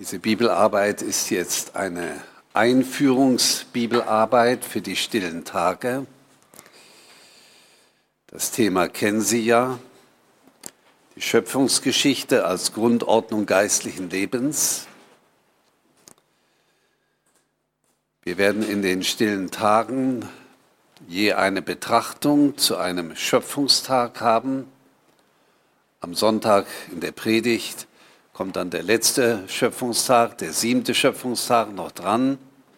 Diese Bibelarbeit ist jetzt eine Einführungsbibelarbeit für die stillen Tage. Das Thema kennen Sie ja, die Schöpfungsgeschichte als Grundordnung geistlichen Lebens. Wir werden in den stillen Tagen je eine Betrachtung zu einem Schöpfungstag haben. Am Sonntag in der Predigt kommt dann der letzte Schöpfungstag, der 7. Schöpfungstag noch dran.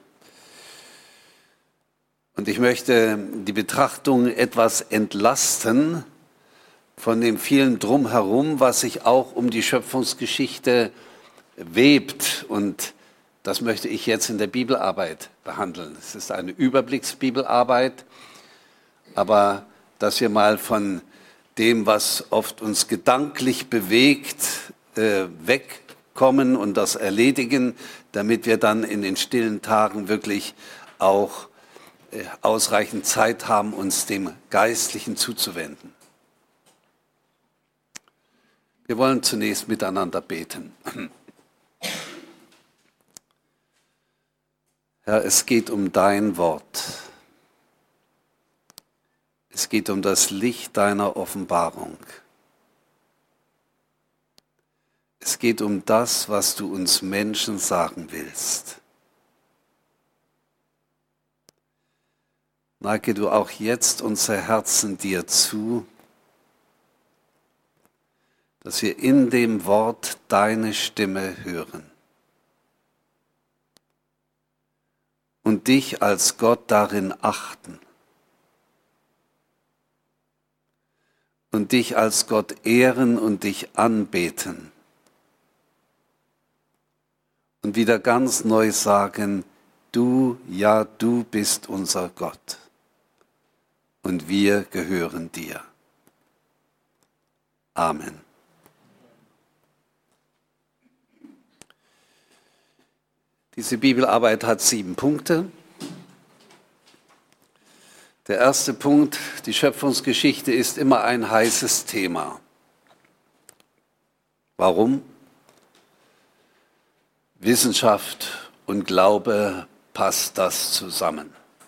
Und ich möchte die Betrachtung etwas entlasten von dem vielen Drumherum, was sich auch um die Schöpfungsgeschichte webt. Und das möchte ich jetzt in der Bibelarbeit behandeln. Es ist eine Überblicksbibelarbeit, aber dass wir mal von dem, was oft uns gedanklich bewegt, wegkommen und das erledigen, damit wir dann in den stillen Tagen wirklich auch ausreichend Zeit haben, uns dem Geistlichen zuzuwenden. Wir wollen zunächst miteinander beten. Herr, es geht um dein Wort. Es geht um das Licht deiner Offenbarung. Es geht um das, was du uns Menschen sagen willst. Neige du auch jetzt unser Herzen dir zu, dass wir in dem Wort deine Stimme hören und dich als Gott darin achten und dich als Gott ehren und dich anbeten. Und wieder ganz neu sagen, du, ja, du bist unser Gott. Und wir gehören dir. Amen. Diese Bibelarbeit hat 7 Punkte. Der erste Punkt, die Schöpfungsgeschichte ist immer ein heißes Thema. Warum? Wissenschaft und Glaube, passt das zusammen?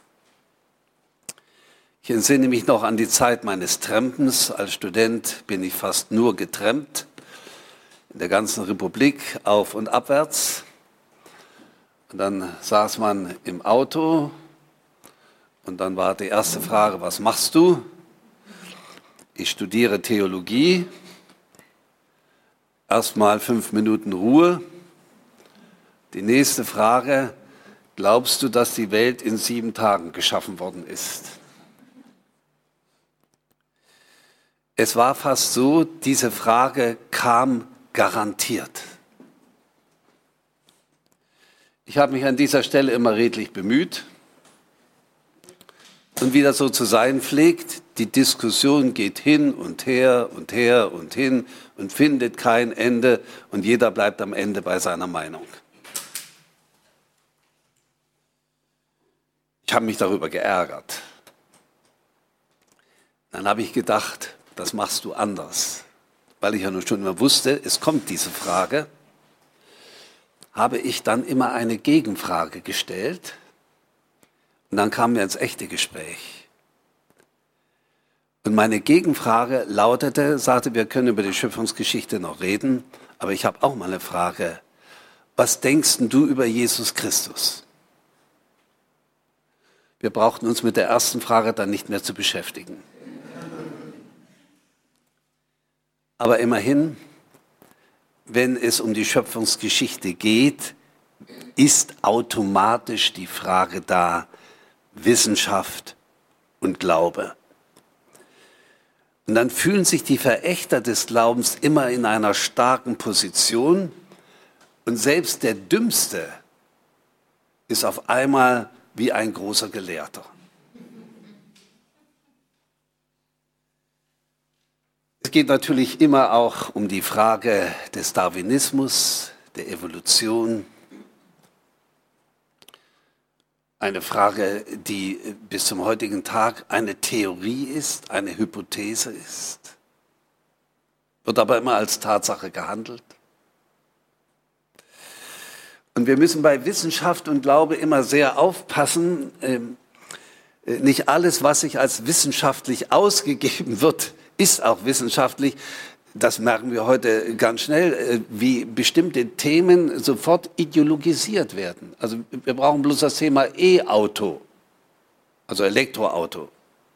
Ich entsinne mich noch an die Zeit meines Trampens. Als Student bin ich fast nur getrampt, in der ganzen Republik auf- und abwärts. Und dann saß man im Auto und dann war die erste Frage, was machst du? Ich studiere Theologie. Erstmal 5 Minuten Ruhe. Die nächste Frage, glaubst du, dass die Welt in 7 Tagen geschaffen worden ist? Es war fast so, diese Frage kam garantiert. Ich habe mich an dieser Stelle immer redlich bemüht. Und wie das so zu sein pflegt, die Diskussion geht hin und her und her und hin und findet kein Ende und jeder bleibt am Ende bei seiner Meinung. Ich habe mich darüber geärgert. Dann habe ich gedacht, das machst du anders. Weil ich ja nun schon immer wusste, es kommt diese Frage, habe ich dann immer eine Gegenfrage gestellt und dann kamen wir ins echte Gespräch. Und meine Gegenfrage sagte, wir können über die Schöpfungsgeschichte noch reden, aber ich habe auch mal eine Frage. Was denkst du über Jesus Christus? Wir brauchten uns mit der ersten Frage dann nicht mehr zu beschäftigen. Aber immerhin, wenn es um die Schöpfungsgeschichte geht, ist automatisch die Frage da, Wissenschaft und Glaube. Und dann fühlen sich die Verächter des Glaubens immer in einer starken Position und selbst der Dümmste ist auf einmal wie ein großer Gelehrter. Es geht natürlich immer auch um die Frage des Darwinismus, der Evolution. Eine Frage, die bis zum heutigen Tag eine Theorie ist, eine Hypothese ist, wird aber immer als Tatsache gehandelt. Und wir müssen bei Wissenschaft und Glaube immer sehr aufpassen. Nicht alles, was sich als wissenschaftlich ausgegeben wird, ist auch wissenschaftlich. Das merken wir heute ganz schnell, wie bestimmte Themen sofort ideologisiert werden. Also wir brauchen bloß das Thema E-Auto, also Elektroauto.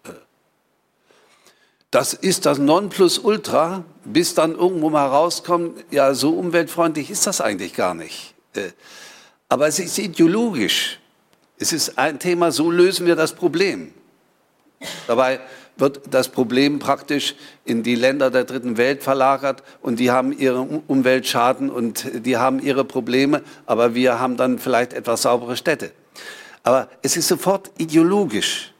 Das ist das Nonplusultra, bis dann irgendwo mal rauskommt, ja, so umweltfreundlich ist das eigentlich gar nicht. Aber es ist ideologisch. Es ist ein Thema, so lösen wir das Problem. Dabei wird das Problem praktisch in die Länder der dritten Welt verlagert und die haben ihre Umweltschaden und die haben ihre Probleme, aber wir haben dann vielleicht etwas saubere Städte. Aber es ist sofort ideologisch.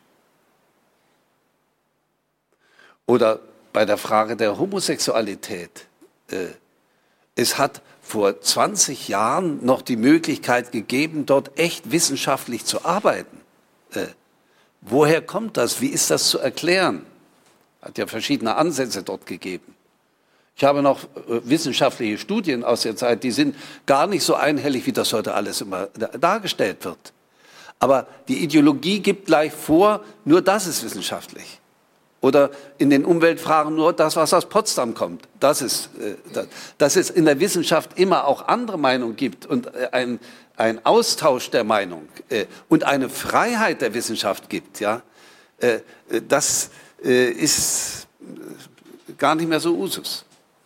Oder bei der Frage der Homosexualität. Es hat vor 20 Jahren noch die Möglichkeit gegeben, dort echt wissenschaftlich zu arbeiten. Woher kommt das? Wie ist das zu erklären? Hat ja verschiedene Ansätze dort gegeben. Ich habe noch wissenschaftliche Studien aus der Zeit, die sind gar nicht so einhellig, wie das heute alles immer dargestellt wird. Aber die Ideologie gibt gleich vor, nur das ist wissenschaftlich. Oder in den Umweltfragen nur das, was aus Potsdam kommt. Dass es in der Wissenschaft immer auch andere Meinungen gibt und ein Austausch der Meinung und eine Freiheit der Wissenschaft gibt, ja, das ist gar nicht mehr so Usus.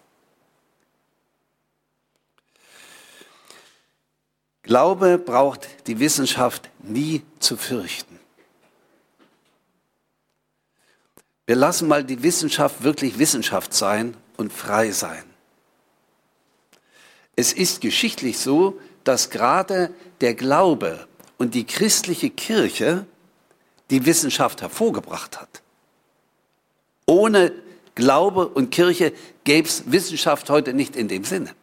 Glaube braucht die Wissenschaft nie zu fürchten. Wir lassen mal die Wissenschaft wirklich Wissenschaft sein und frei sein. Es ist geschichtlich so, dass gerade der Glaube und die christliche Kirche die Wissenschaft hervorgebracht hat. Ohne Glaube und Kirche gäbe es Wissenschaft heute nicht in dem Sinne.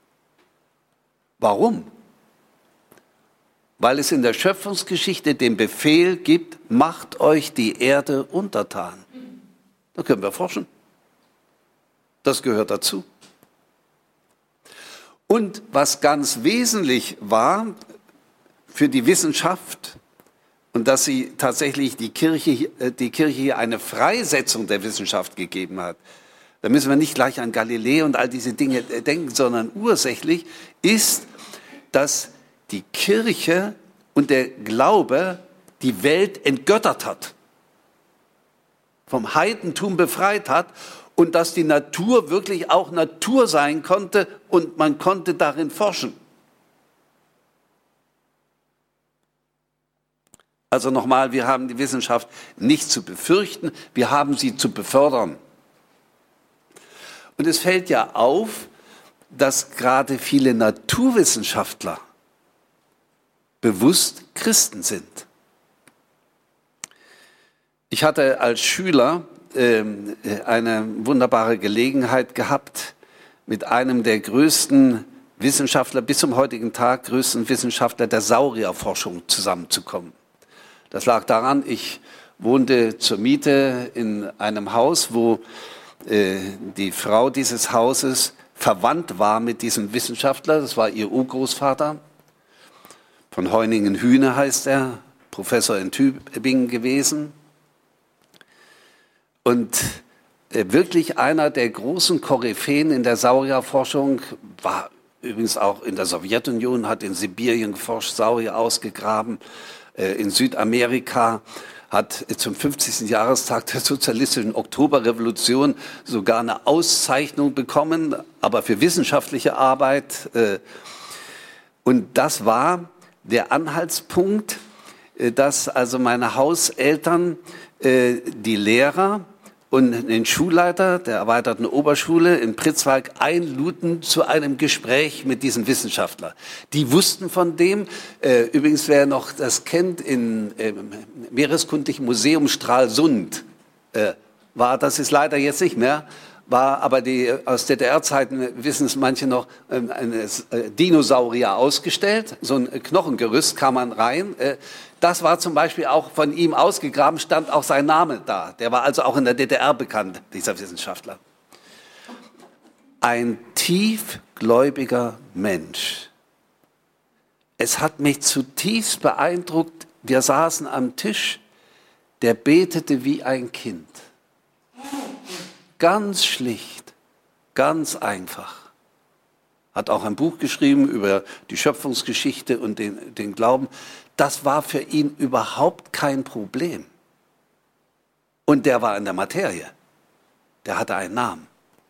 Warum? Weil es in der Schöpfungsgeschichte den Befehl gibt, macht euch die Erde untertan. Da können wir forschen. Das gehört dazu. Und was ganz wesentlich war für die Wissenschaft und dass sie tatsächlich die Kirche hier eine Freisetzung der Wissenschaft gegeben hat, da müssen wir nicht gleich an Galilei und all diese Dinge denken, sondern ursächlich ist, dass die Kirche und der Glaube die Welt entgöttert hat, vom Heidentum befreit hat und dass die Natur wirklich auch Natur sein konnte und man konnte darin forschen. Also nochmal, wir haben die Wissenschaft nicht zu befürchten, wir haben sie zu befördern. Und es fällt ja auf, dass gerade viele Naturwissenschaftler bewusst Christen sind. Ich hatte als Schüler eine wunderbare Gelegenheit gehabt, mit einem der größten Wissenschaftler, bis zum heutigen Tag größten Wissenschaftler der Saurierforschung zusammenzukommen. Das lag daran, ich wohnte zur Miete in einem Haus, wo die Frau dieses Hauses verwandt war mit diesem Wissenschaftler. Das war ihr Urgroßvater. Von Heuningen-Hühne heißt er, Professor in Tübingen gewesen. Und wirklich einer der großen Koryphäen in der Saurierforschung, war übrigens auch in der Sowjetunion, hat in Sibirien geforscht, Saurier ausgegraben, in Südamerika, hat zum 50. Jahrestag der sozialistischen Oktoberrevolution sogar eine Auszeichnung bekommen, aber für wissenschaftliche Arbeit. Und das war der Anhaltspunkt, dass also meine Hauseltern die Lehrer und den Schulleiter der erweiterten Oberschule in Pritzwalk einluden zu einem Gespräch mit diesem Wissenschaftler. Die wussten von dem, übrigens wer noch das kennt, im Meereskundlichen Museum Stralsund, das ist leider jetzt nicht mehr, war aber aus DDR-Zeiten, wissen es manche noch, ein Dinosaurier ausgestellt, so ein Knochengerüst kam man rein. Das war zum Beispiel auch von ihm ausgegraben, stand auch sein Name da. Der war also auch in der DDR bekannt, dieser Wissenschaftler. Ein tiefgläubiger Mensch. es hat mich zutiefst beeindruckt. Wir saßen am Tisch, der betete wie ein Kind. Ganz schlicht, ganz einfach. Hat auch ein Buch geschrieben über die Schöpfungsgeschichte und den Glauben. Das war für ihn überhaupt kein Problem. Und der war in der Materie. Der hatte einen Namen.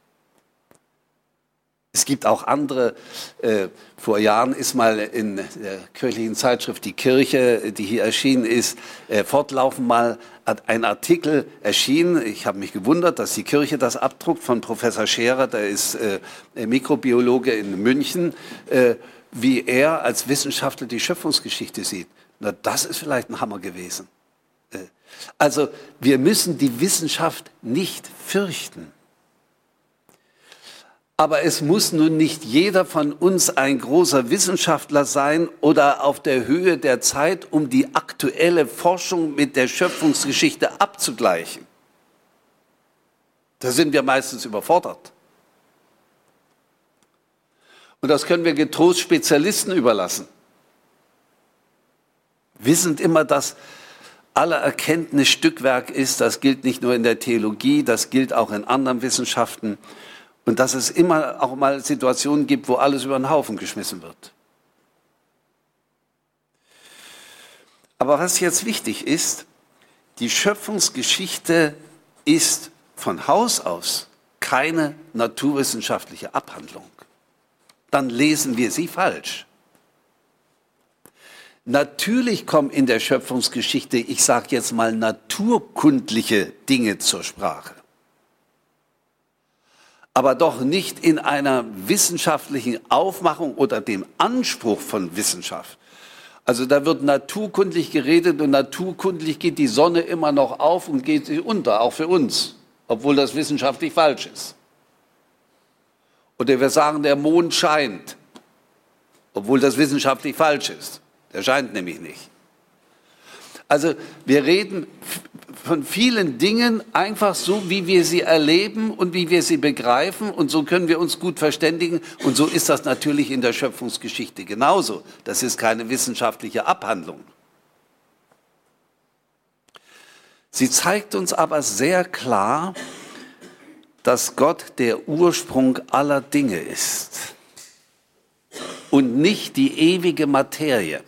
Es gibt auch andere, vor Jahren ist mal in der kirchlichen Zeitschrift Die Kirche, die hier erschienen ist, fortlaufend mal ein Artikel erschienen. Ich habe mich gewundert, dass die Kirche das abdruckt, von Professor Scherer, der ist Mikrobiologe in München, wie er als Wissenschaftler die Schöpfungsgeschichte sieht. Na, das ist vielleicht ein Hammer gewesen. Also wir müssen die Wissenschaft nicht fürchten. Aber es muss nun nicht jeder von uns ein großer Wissenschaftler sein oder auf der Höhe der Zeit, um die aktuelle Forschung mit der Schöpfungsgeschichte abzugleichen. Da sind wir meistens überfordert. Und das können wir getrost Spezialisten überlassen. Wissend immer, dass alle Erkenntnis Stückwerk ist, das gilt nicht nur in der Theologie, das gilt auch in anderen Wissenschaften. Und dass es immer auch mal Situationen gibt, wo alles über den Haufen geschmissen wird. Aber was jetzt wichtig ist, die Schöpfungsgeschichte ist von Haus aus keine naturwissenschaftliche Abhandlung. Dann lesen wir sie falsch. Natürlich kommen in der Schöpfungsgeschichte, ich sage jetzt mal, naturkundliche Dinge zur Sprache. Aber doch nicht in einer wissenschaftlichen Aufmachung oder dem Anspruch von Wissenschaft. Also da wird naturkundlich geredet und naturkundlich geht die Sonne immer noch auf und geht sie unter, auch für uns, obwohl das wissenschaftlich falsch ist. Oder wir sagen, der Mond scheint, obwohl das wissenschaftlich falsch ist. Der scheint nämlich nicht. Also wir reden von vielen Dingen einfach so, wie wir sie erleben und wie wir sie begreifen. Und so können wir uns gut verständigen. Und so ist das natürlich in der Schöpfungsgeschichte genauso. Das ist keine wissenschaftliche Abhandlung. Sie zeigt uns aber sehr klar, dass Gott der Ursprung aller Dinge ist und nicht die ewige Materie,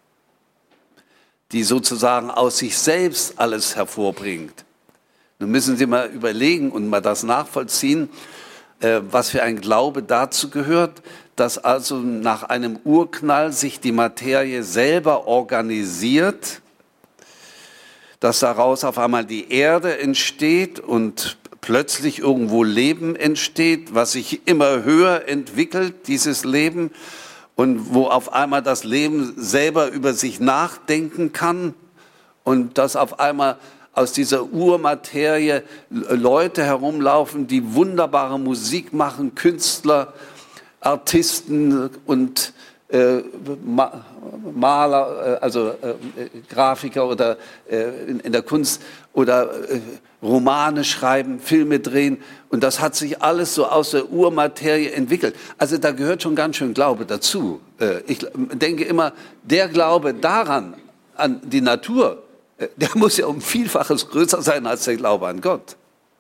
die sozusagen aus sich selbst alles hervorbringt. Nun müssen Sie mal überlegen und mal das nachvollziehen, was für ein Glaube dazu gehört, dass also nach einem Urknall sich die Materie selber organisiert, dass daraus auf einmal die Erde entsteht und plötzlich irgendwo Leben entsteht, was sich immer höher entwickelt, dieses Leben, und wo auf einmal das Leben selber über sich nachdenken kann und dass auf einmal aus dieser Urmaterie Leute herumlaufen, die wunderbare Musik machen, Künstler, Artisten und Maler, also Grafiker oder in der Kunst oder Romane schreiben, Filme drehen, und das hat sich alles so aus der Urmaterie entwickelt. Also da gehört schon ganz schön Glaube dazu. Ich denke immer, der Glaube daran, an die Natur, der muss ja um Vielfaches größer sein als der Glaube an Gott.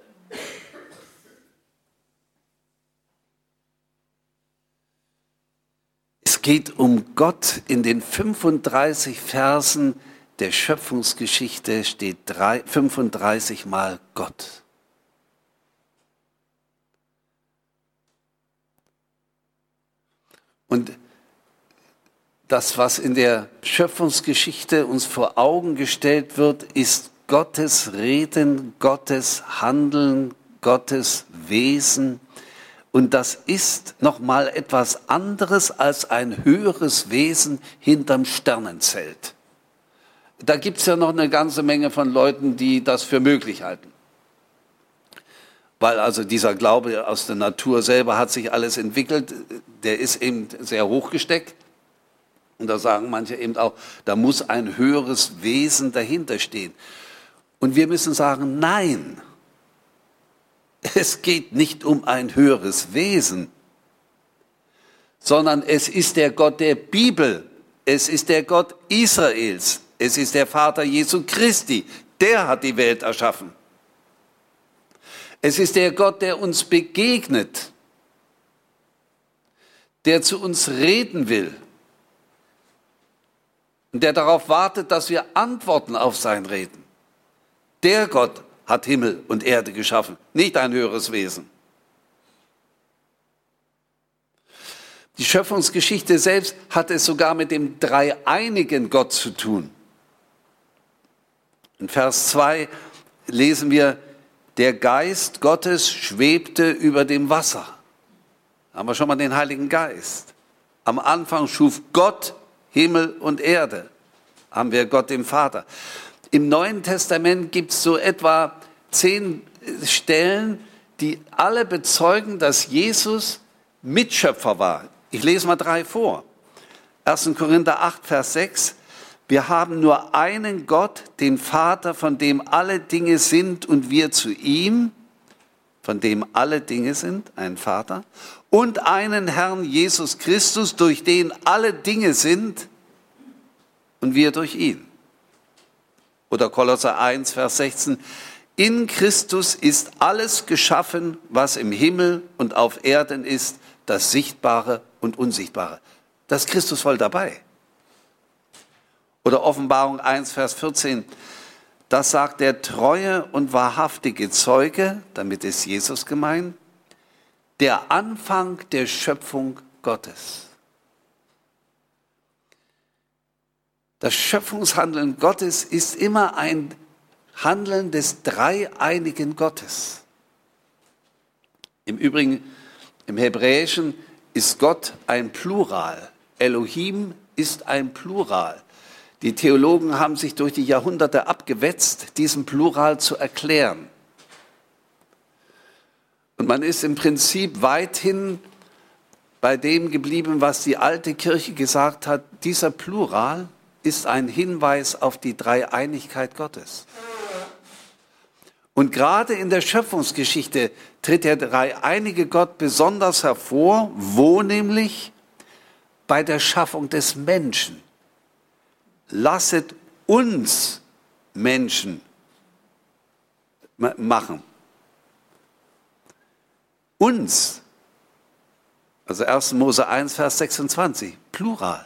Es geht um Gott. In den 35 Versen der Schöpfungsgeschichte steht 35 Mal Gott. Und das, was in der Schöpfungsgeschichte uns vor Augen gestellt wird, ist Gottes Reden, Gottes Handeln, Gottes Wesen. Und das ist nochmal etwas anderes als ein höheres Wesen hinterm Sternenzelt. Da gibt es ja noch eine ganze Menge von Leuten, die das für möglich halten. Weil also dieser Glaube aus der Natur selber hat sich alles entwickelt, der ist eben sehr hochgesteckt. Und da sagen manche eben auch, da muss ein höheres Wesen dahinter stehen. Und wir müssen sagen, nein. Es geht nicht um ein höheres Wesen, sondern es ist der Gott der Bibel. Es ist der Gott Israels. Es ist der Vater Jesu Christi. Der hat die Welt erschaffen. Es ist der Gott, der uns begegnet, der zu uns reden will und der darauf wartet, dass wir antworten auf sein Reden. Der Gott hat Himmel und Erde geschaffen, nicht ein höheres Wesen. Die Schöpfungsgeschichte selbst hat es sogar mit dem dreieinigen Gott zu tun. In Vers 2 lesen wir, der Geist Gottes schwebte über dem Wasser. Da haben wir schon mal den Heiligen Geist. Am Anfang schuf Gott Himmel und Erde. Haben wir Gott den Vater. Im Neuen Testament gibt es so etwa 10 Stellen, die alle bezeugen, dass Jesus Mitschöpfer war. Ich lese mal 3 vor. 1. Korinther 8, Vers 6. Wir haben nur einen Gott, den Vater, von dem alle Dinge sind und wir zu ihm, von dem alle Dinge sind, einen Vater, und einen Herrn Jesus Christus, durch den alle Dinge sind und wir durch ihn. Oder Kolosser 1, Vers 16. In Christus ist alles geschaffen, was im Himmel und auf Erden ist, das Sichtbare und Unsichtbare. Da ist Christus voll dabei. Oder Offenbarung 1, Vers 14. Das sagt der treue und wahrhaftige Zeuge, damit ist Jesus gemeint, der Anfang der Schöpfung Gottes. Das Schöpfungshandeln Gottes ist immer ein Handeln des dreieinigen Gottes. Im Übrigen, im Hebräischen ist Gott ein Plural. Elohim ist ein Plural. Die Theologen haben sich durch die Jahrhunderte abgewetzt, diesen Plural zu erklären. Und man ist im Prinzip weithin bei dem geblieben, was die alte Kirche gesagt hat. Dieser Plural ist ein Hinweis auf die Dreieinigkeit Gottes. Und gerade in der Schöpfungsgeschichte tritt der dreieinige Gott besonders hervor. Wo nämlich? Bei der Schaffung des Menschen. Lasset uns Menschen machen. Uns. Also 1. Mose 1, Vers 26. Plural.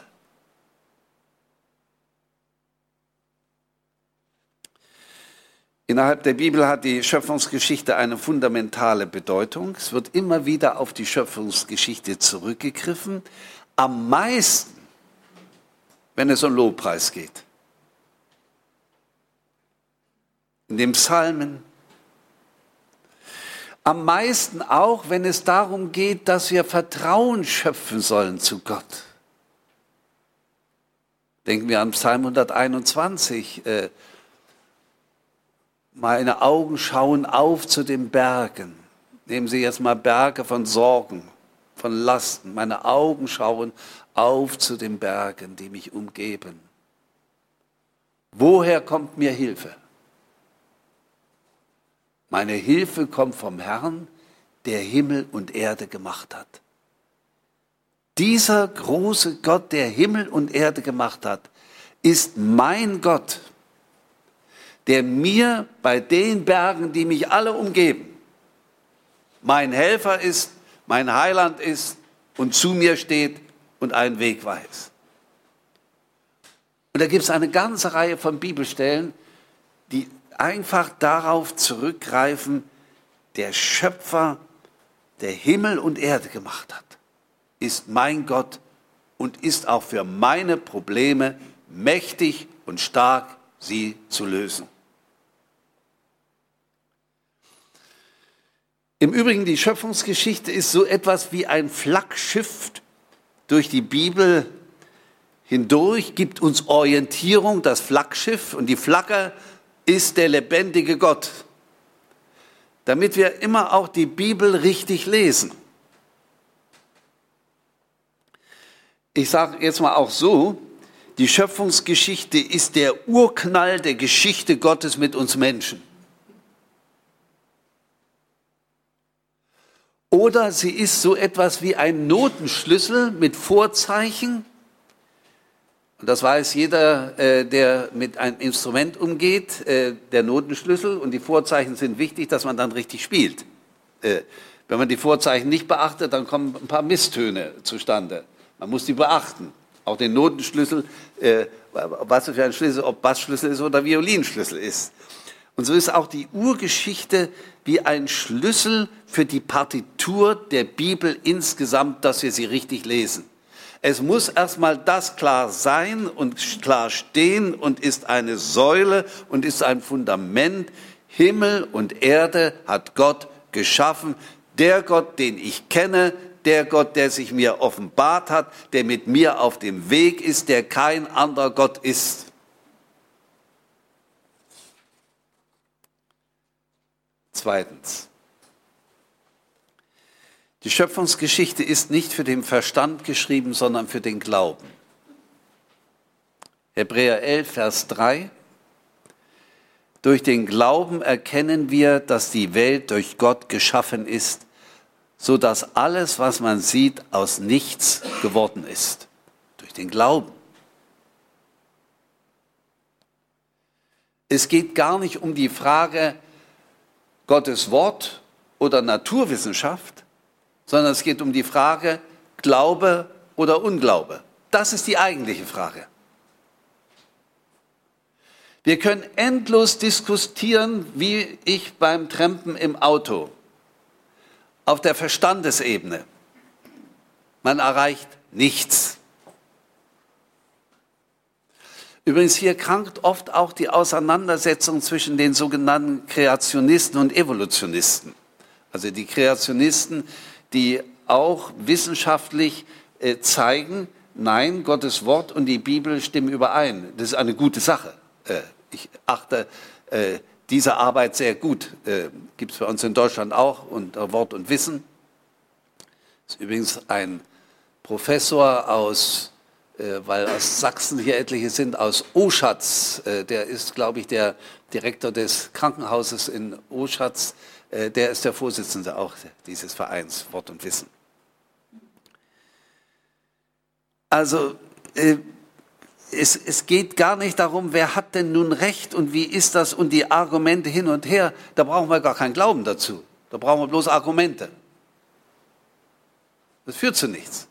Innerhalb der Bibel hat die Schöpfungsgeschichte eine fundamentale Bedeutung. Es wird immer wieder auf die Schöpfungsgeschichte zurückgegriffen. Am meisten, wenn es um Lobpreis geht. In den Psalmen. Am meisten auch, wenn es darum geht, dass wir Vertrauen schöpfen sollen zu Gott. Denken wir an Psalm 121. Meine Augen schauen auf zu den Bergen. Nehmen Sie jetzt mal Berge von Sorgen, von Lasten. Meine Augen schauen auf zu den Bergen, die mich umgeben. Woher kommt mir Hilfe? Meine Hilfe kommt vom Herrn, der Himmel und Erde gemacht hat. Dieser große Gott, der Himmel und Erde gemacht hat, ist mein Gott, der mir bei den Bergen, die mich alle umgeben, mein Helfer ist, mein Heiland ist und zu mir steht und einen Weg weiß. Und da gibt es eine ganze Reihe von Bibelstellen, die einfach darauf zurückgreifen, der Schöpfer, der Himmel und Erde gemacht hat, ist mein Gott und ist auch für meine Probleme mächtig und stark, sie zu lösen. Im Übrigen, die Schöpfungsgeschichte ist so etwas wie ein Flaggschiff durch die Bibel hindurch, gibt uns Orientierung, das Flaggschiff, und die Flagge ist der lebendige Gott, damit wir immer auch die Bibel richtig lesen. Ich sage jetzt mal auch so, die Schöpfungsgeschichte ist der Urknall der Geschichte Gottes mit uns Menschen. Oder sie ist so etwas wie ein Notenschlüssel mit Vorzeichen, Und das weiß jeder, der mit einem Instrument umgeht, der Notenschlüssel. Und die Vorzeichen sind wichtig, dass man dann richtig spielt. Wenn man die Vorzeichen nicht beachtet, dann kommen ein paar Misstöne zustande. Man muss die beachten. Auch den Notenschlüssel, was für ein Schlüssel, ob Bassschlüssel ist oder Violinschlüssel ist. Und so ist auch die Urgeschichte wie ein Schlüssel für die Partitur der Bibel insgesamt, dass wir sie richtig lesen. Es muss erstmal das klar sein und klar stehen und ist eine Säule und ist ein Fundament. Himmel und Erde hat Gott geschaffen. Der Gott, den ich kenne, der Gott, der sich mir offenbart hat, der mit mir auf dem Weg ist, der kein anderer Gott ist. Zweitens. Die Schöpfungsgeschichte ist nicht für den Verstand geschrieben, sondern für den Glauben. Hebräer 11, Vers 3. Durch den Glauben erkennen wir, dass die Welt durch Gott geschaffen ist, so dass alles, was man sieht, aus nichts geworden ist. Durch den Glauben. Es geht gar nicht um die Frage Gottes Wort oder Naturwissenschaft, sondern es geht um die Frage Glaube oder Unglaube. Das ist die eigentliche Frage. Wir können endlos diskutieren, wie ich beim Trampen im Auto, auf der Verstandesebene. Man erreicht nichts. Übrigens, hier krankt oft auch die Auseinandersetzung zwischen den sogenannten Kreationisten und Evolutionisten. Also die Kreationisten, die auch wissenschaftlich zeigen, nein, Gottes Wort und die Bibel stimmen überein. Das ist eine gute Sache. Ich achte diese Arbeit sehr gut. Gibt es bei uns in Deutschland auch unter Wort und Wissen. Das ist übrigens ein Professor aus, weil aus Sachsen hier etliche sind, aus Oschatz. Der ist, glaube ich, der Direktor des Krankenhauses in Oschatz. Der ist der Vorsitzende auch dieses Vereins Wort und Wissen. Also es geht gar nicht darum, wer hat denn nun Recht und wie ist das und die Argumente hin und her. Da brauchen wir gar keinen Glauben dazu. Da brauchen wir bloß Argumente. Das führt zu nichts.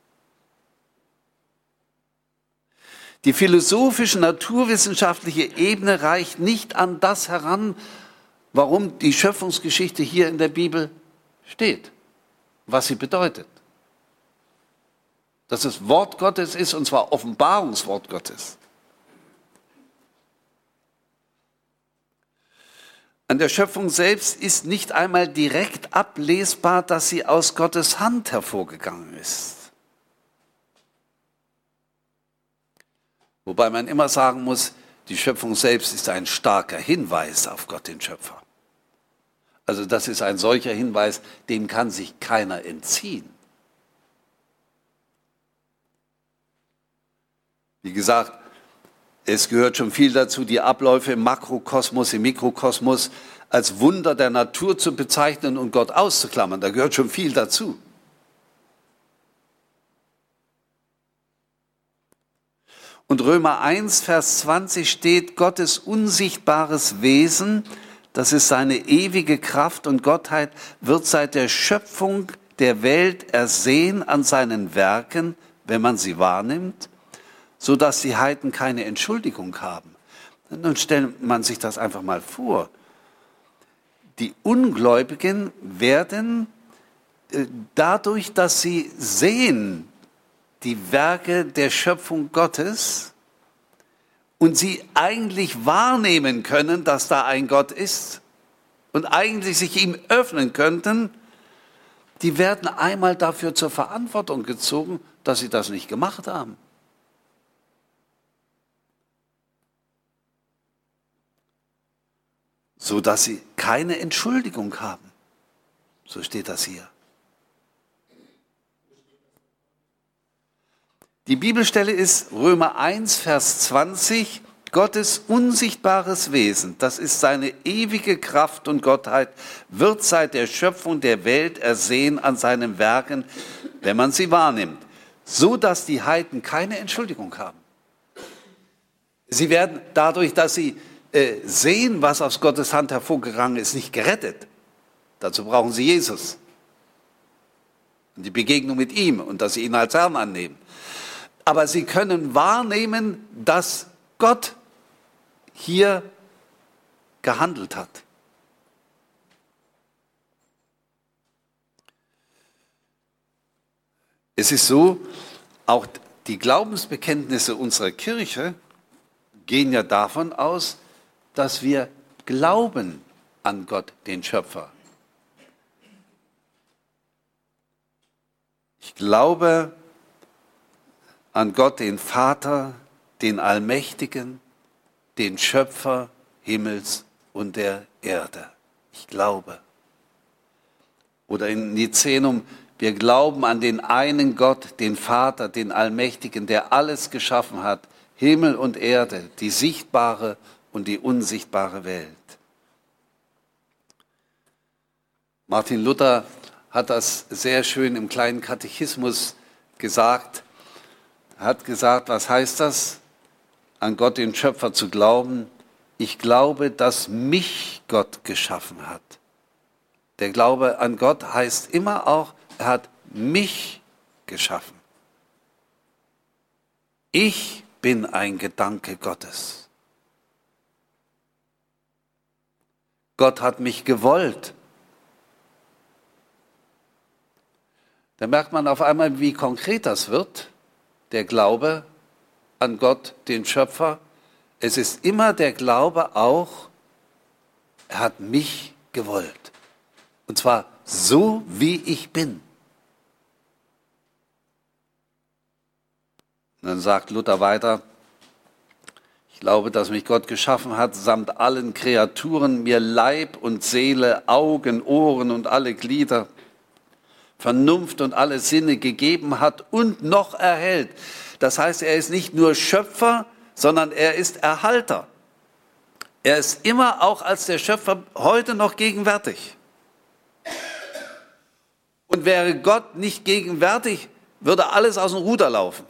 Die philosophische, naturwissenschaftliche Ebene reicht nicht an das heran, warum die Schöpfungsgeschichte hier in der Bibel steht, was sie bedeutet. Dass es Wort Gottes ist, und zwar Offenbarungswort Gottes. An der Schöpfung selbst ist nicht einmal direkt ablesbar, dass sie aus Gottes Hand hervorgegangen ist. Wobei man immer sagen muss, die Schöpfung selbst ist ein starker Hinweis auf Gott, den Schöpfer. Also das ist ein solcher Hinweis, dem kann sich keiner entziehen. Wie gesagt, es gehört schon viel dazu, die Abläufe im Makrokosmos, im Mikrokosmos als Wunder der Natur zu bezeichnen und Gott auszuklammern. Da gehört schon viel dazu. Und Römer 1, Vers 20 steht, Gottes unsichtbares Wesen, das ist seine ewige Kraft und Gottheit, wird seit der Schöpfung der Welt ersehen an seinen Werken, wenn man sie wahrnimmt, sodass die Heiden keine Entschuldigung haben. Nun stellt man sich das einfach mal vor. Die Ungläubigen werden dadurch, dass sie sehen, die Werke der Schöpfung Gottes und sie eigentlich wahrnehmen können, dass da ein Gott ist und eigentlich sich ihm öffnen könnten, die werden einmal dafür zur Verantwortung gezogen, dass sie das nicht gemacht haben. So dass sie keine Entschuldigung haben. So steht das hier. Die Bibelstelle ist Römer 1, Vers 20. Gottes unsichtbares Wesen, das ist seine ewige Kraft und Gottheit, wird seit der Schöpfung der Welt ersehen an seinen Werken, wenn man sie wahrnimmt, so dass die Heiden keine Entschuldigung haben. Sie werden dadurch, dass sie sehen, was aus Gottes Hand hervorgegangen ist, nicht gerettet. Dazu brauchen sie Jesus. Und die Begegnung mit ihm und dass sie ihn als Herrn annehmen. Aber sie können wahrnehmen, dass Gott hier gehandelt hat. Es ist so, auch die Glaubensbekenntnisse unserer Kirche gehen ja davon aus, dass wir glauben an Gott, den Schöpfer. Ich glaube an Gott, den Vater, den Allmächtigen, den Schöpfer Himmels und der Erde. Ich glaube. Oder in Nicänum, wir glauben an den einen Gott, den Vater, den Allmächtigen, der alles geschaffen hat, Himmel und Erde, die sichtbare und die unsichtbare Welt. Martin Luther hat das sehr schön im kleinen Katechismus gesagt. Er hat gesagt, was heißt das, an Gott, den Schöpfer, zu glauben? Ich glaube, dass mich Gott geschaffen hat. Der Glaube an Gott heißt immer auch, er hat mich geschaffen. Ich bin ein Gedanke Gottes. Gott hat mich gewollt. Da merkt man auf einmal, wie konkret das wird, der Glaube an Gott, den Schöpfer. Es ist immer der Glaube auch, er hat mich gewollt. Und zwar so, wie ich bin. Und dann sagt Luther weiter, ich glaube, dass mich Gott geschaffen hat, samt allen Kreaturen, mir Leib und Seele, Augen, Ohren und alle Glieder, Vernunft und alle Sinne gegeben hat und noch erhält. Das heißt, er ist nicht nur Schöpfer, sondern er ist Erhalter. Er ist immer auch als der Schöpfer heute noch gegenwärtig. Und wäre Gott nicht gegenwärtig, würde alles aus dem Ruder laufen.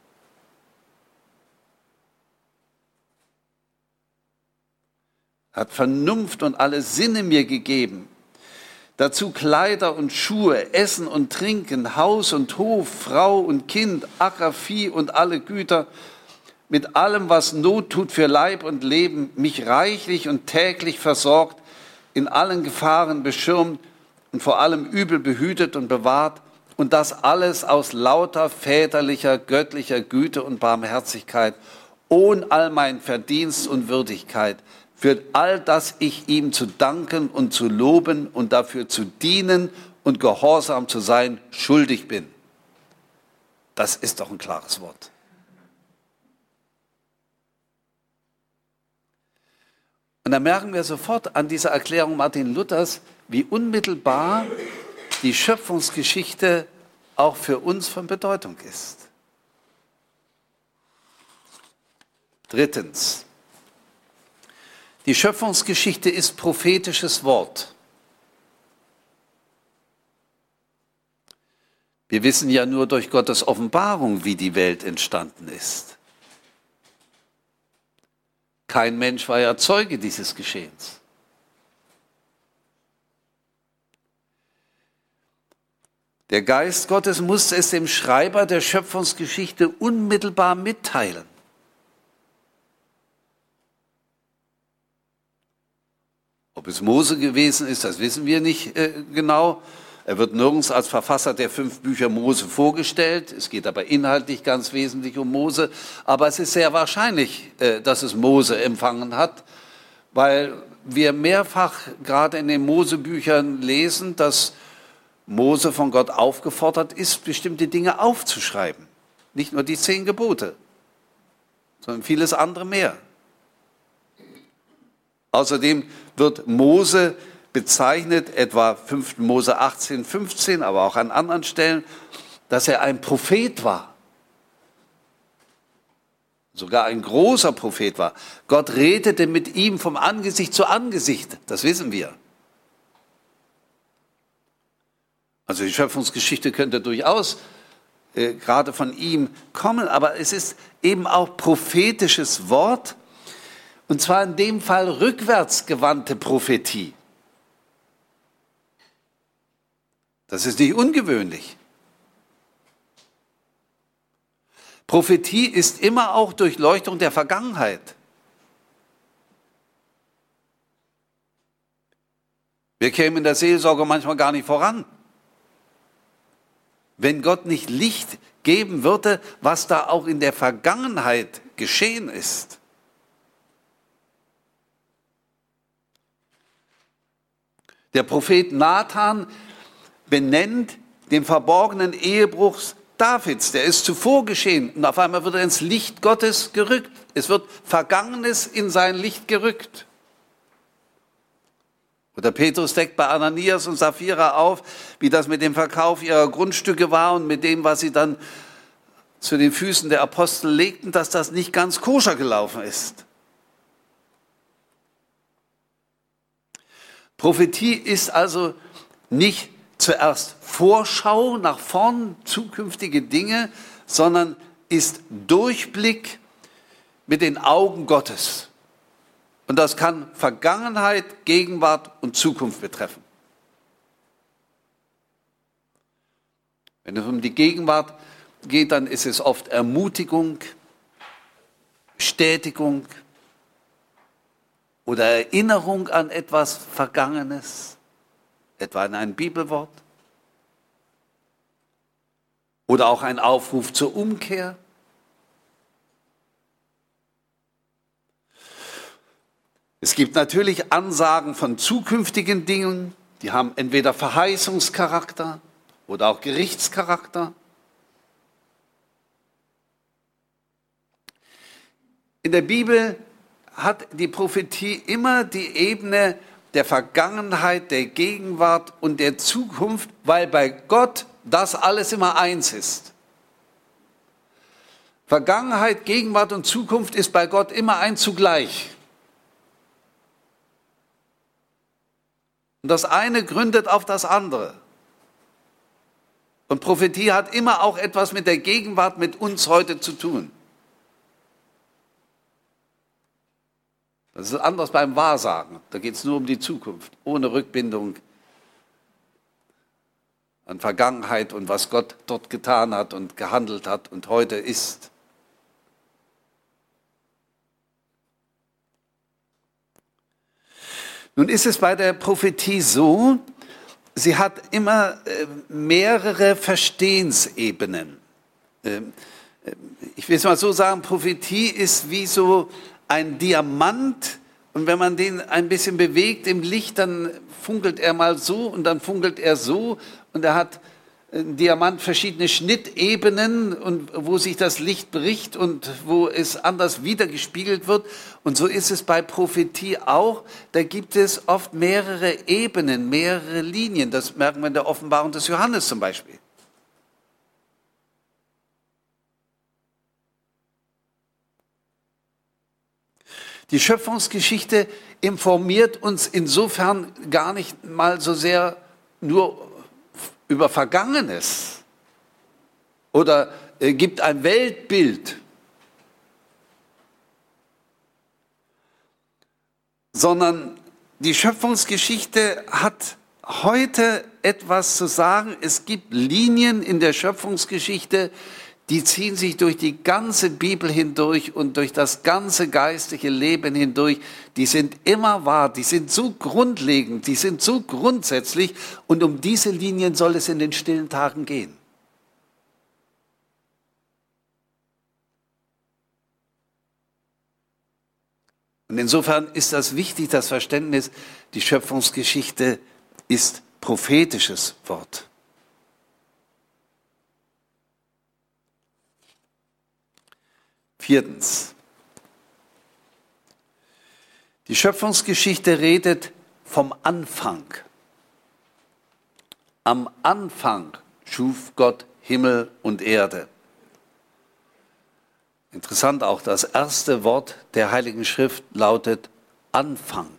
Er hat Vernunft und alle Sinne mir gegeben. Dazu Kleider und Schuhe, Essen und Trinken, Haus und Hof, Frau und Kind, Acker, Vieh und alle Güter, mit allem, was Not tut für Leib und Leben, mich reichlich und täglich versorgt, in allen Gefahren beschirmt und vor allem Übel behütet und bewahrt, und das alles aus lauter väterlicher, göttlicher Güte und Barmherzigkeit, ohne all mein Verdienst und Würdigkeit, für all das ich ihm zu danken und zu loben und dafür zu dienen und gehorsam zu sein schuldig bin. Das ist doch ein klares Wort. Und da merken wir sofort an dieser Erklärung Martin Luthers, wie unmittelbar die Schöpfungsgeschichte auch für uns von Bedeutung ist. Drittens. Die Schöpfungsgeschichte ist prophetisches Wort. Wir wissen ja nur durch Gottes Offenbarung, wie die Welt entstanden ist. Kein Mensch war ja Zeuge dieses Geschehens. Der Geist Gottes musste es dem Schreiber der Schöpfungsgeschichte unmittelbar mitteilen. Ob es Mose gewesen ist, das wissen wir nicht genau. Er wird nirgends als Verfasser der 5 Bücher Mose vorgestellt. Es geht aber inhaltlich ganz wesentlich um Mose. Aber es ist sehr wahrscheinlich, dass es Mose empfangen hat, weil wir mehrfach gerade in den Mosebüchern lesen, dass Mose von Gott aufgefordert ist, bestimmte Dinge aufzuschreiben. Nicht nur die 10 Gebote, sondern vieles andere mehr. Außerdem wird Mose bezeichnet, etwa 5. Mose 18, 15, aber auch an anderen Stellen, dass er ein Prophet war. Sogar ein großer Prophet war. Gott redete mit ihm vom Angesicht zu Angesicht, das wissen wir. Also die Schöpfungsgeschichte könnte durchaus gerade von ihm kommen, aber es ist eben auch prophetisches Wort, und zwar in dem Fall rückwärtsgewandte Prophetie. Das ist nicht ungewöhnlich. Prophetie ist immer auch Durchleuchtung der Vergangenheit. Wir kämen in der Seelsorge manchmal gar nicht voran, wenn Gott nicht Licht geben würde, was da auch in der Vergangenheit geschehen ist. Der Prophet Nathan benennt den verborgenen Ehebruch Davids, der ist zuvor geschehen, und auf einmal wird er ins Licht Gottes gerückt. Es wird Vergangenes in sein Licht gerückt. Oder Petrus deckt bei Ananias und Sapphira auf, wie das mit dem Verkauf ihrer Grundstücke war und mit dem, was sie dann zu den Füßen der Apostel legten, dass das nicht ganz koscher gelaufen ist. Prophetie ist also nicht zuerst Vorschau nach vorn, zukünftige Dinge, sondern ist Durchblick mit den Augen Gottes. Und das kann Vergangenheit, Gegenwart und Zukunft betreffen. Wenn es um die Gegenwart geht, dann ist es oft Ermutigung, Bestätigung oder Erinnerung an etwas Vergangenes, etwa an ein Bibelwort oder auch ein Aufruf zur Umkehr. Es gibt natürlich Ansagen von zukünftigen Dingen, die haben entweder Verheißungscharakter oder auch Gerichtscharakter. In der Bibel hat die Prophetie immer die Ebene der Vergangenheit, der Gegenwart und der Zukunft, weil bei Gott das alles immer eins ist. Vergangenheit, Gegenwart und Zukunft ist bei Gott immer ein zugleich. Und das eine gründet auf das andere. Und Prophetie hat immer auch etwas mit der Gegenwart, mit uns heute zu tun. Das ist anders beim Wahrsagen. Da geht es nur um die Zukunft, ohne Rückbindung an Vergangenheit und was Gott dort getan hat und gehandelt hat und heute ist. Nun ist es bei der Prophetie so, sie hat immer mehrere Verstehensebenen. Ich will es mal so sagen, Prophetie ist wie so ein Diamant, und wenn man den ein bisschen bewegt im Licht, dann funkelt er mal so und dann funkelt er so, und er hat ein Diamant verschiedene Schnittebenen, und wo sich das Licht bricht und wo es anders wiedergespiegelt wird. Und so ist es bei Prophetie auch. Da gibt es oft mehrere Ebenen, mehrere Linien. Das merken wir in der Offenbarung des Johannes zum Beispiel. Die Schöpfungsgeschichte informiert uns insofern gar nicht mal so sehr nur über Vergangenes oder gibt ein Weltbild, sondern die Schöpfungsgeschichte hat heute etwas zu sagen. Es gibt Linien in der Schöpfungsgeschichte, die ziehen sich durch die ganze Bibel hindurch und durch das ganze geistliche Leben hindurch. Die sind immer wahr, die sind so grundlegend, die sind so grundsätzlich, und um diese Linien soll es in den stillen Tagen gehen. Und insofern ist das wichtig, das Verständnis, die Schöpfungsgeschichte ist prophetisches Wort. Viertens. Die Schöpfungsgeschichte redet vom Anfang. Am Anfang schuf Gott Himmel und Erde. Interessant auch, das erste Wort der Heiligen Schrift lautet Anfang.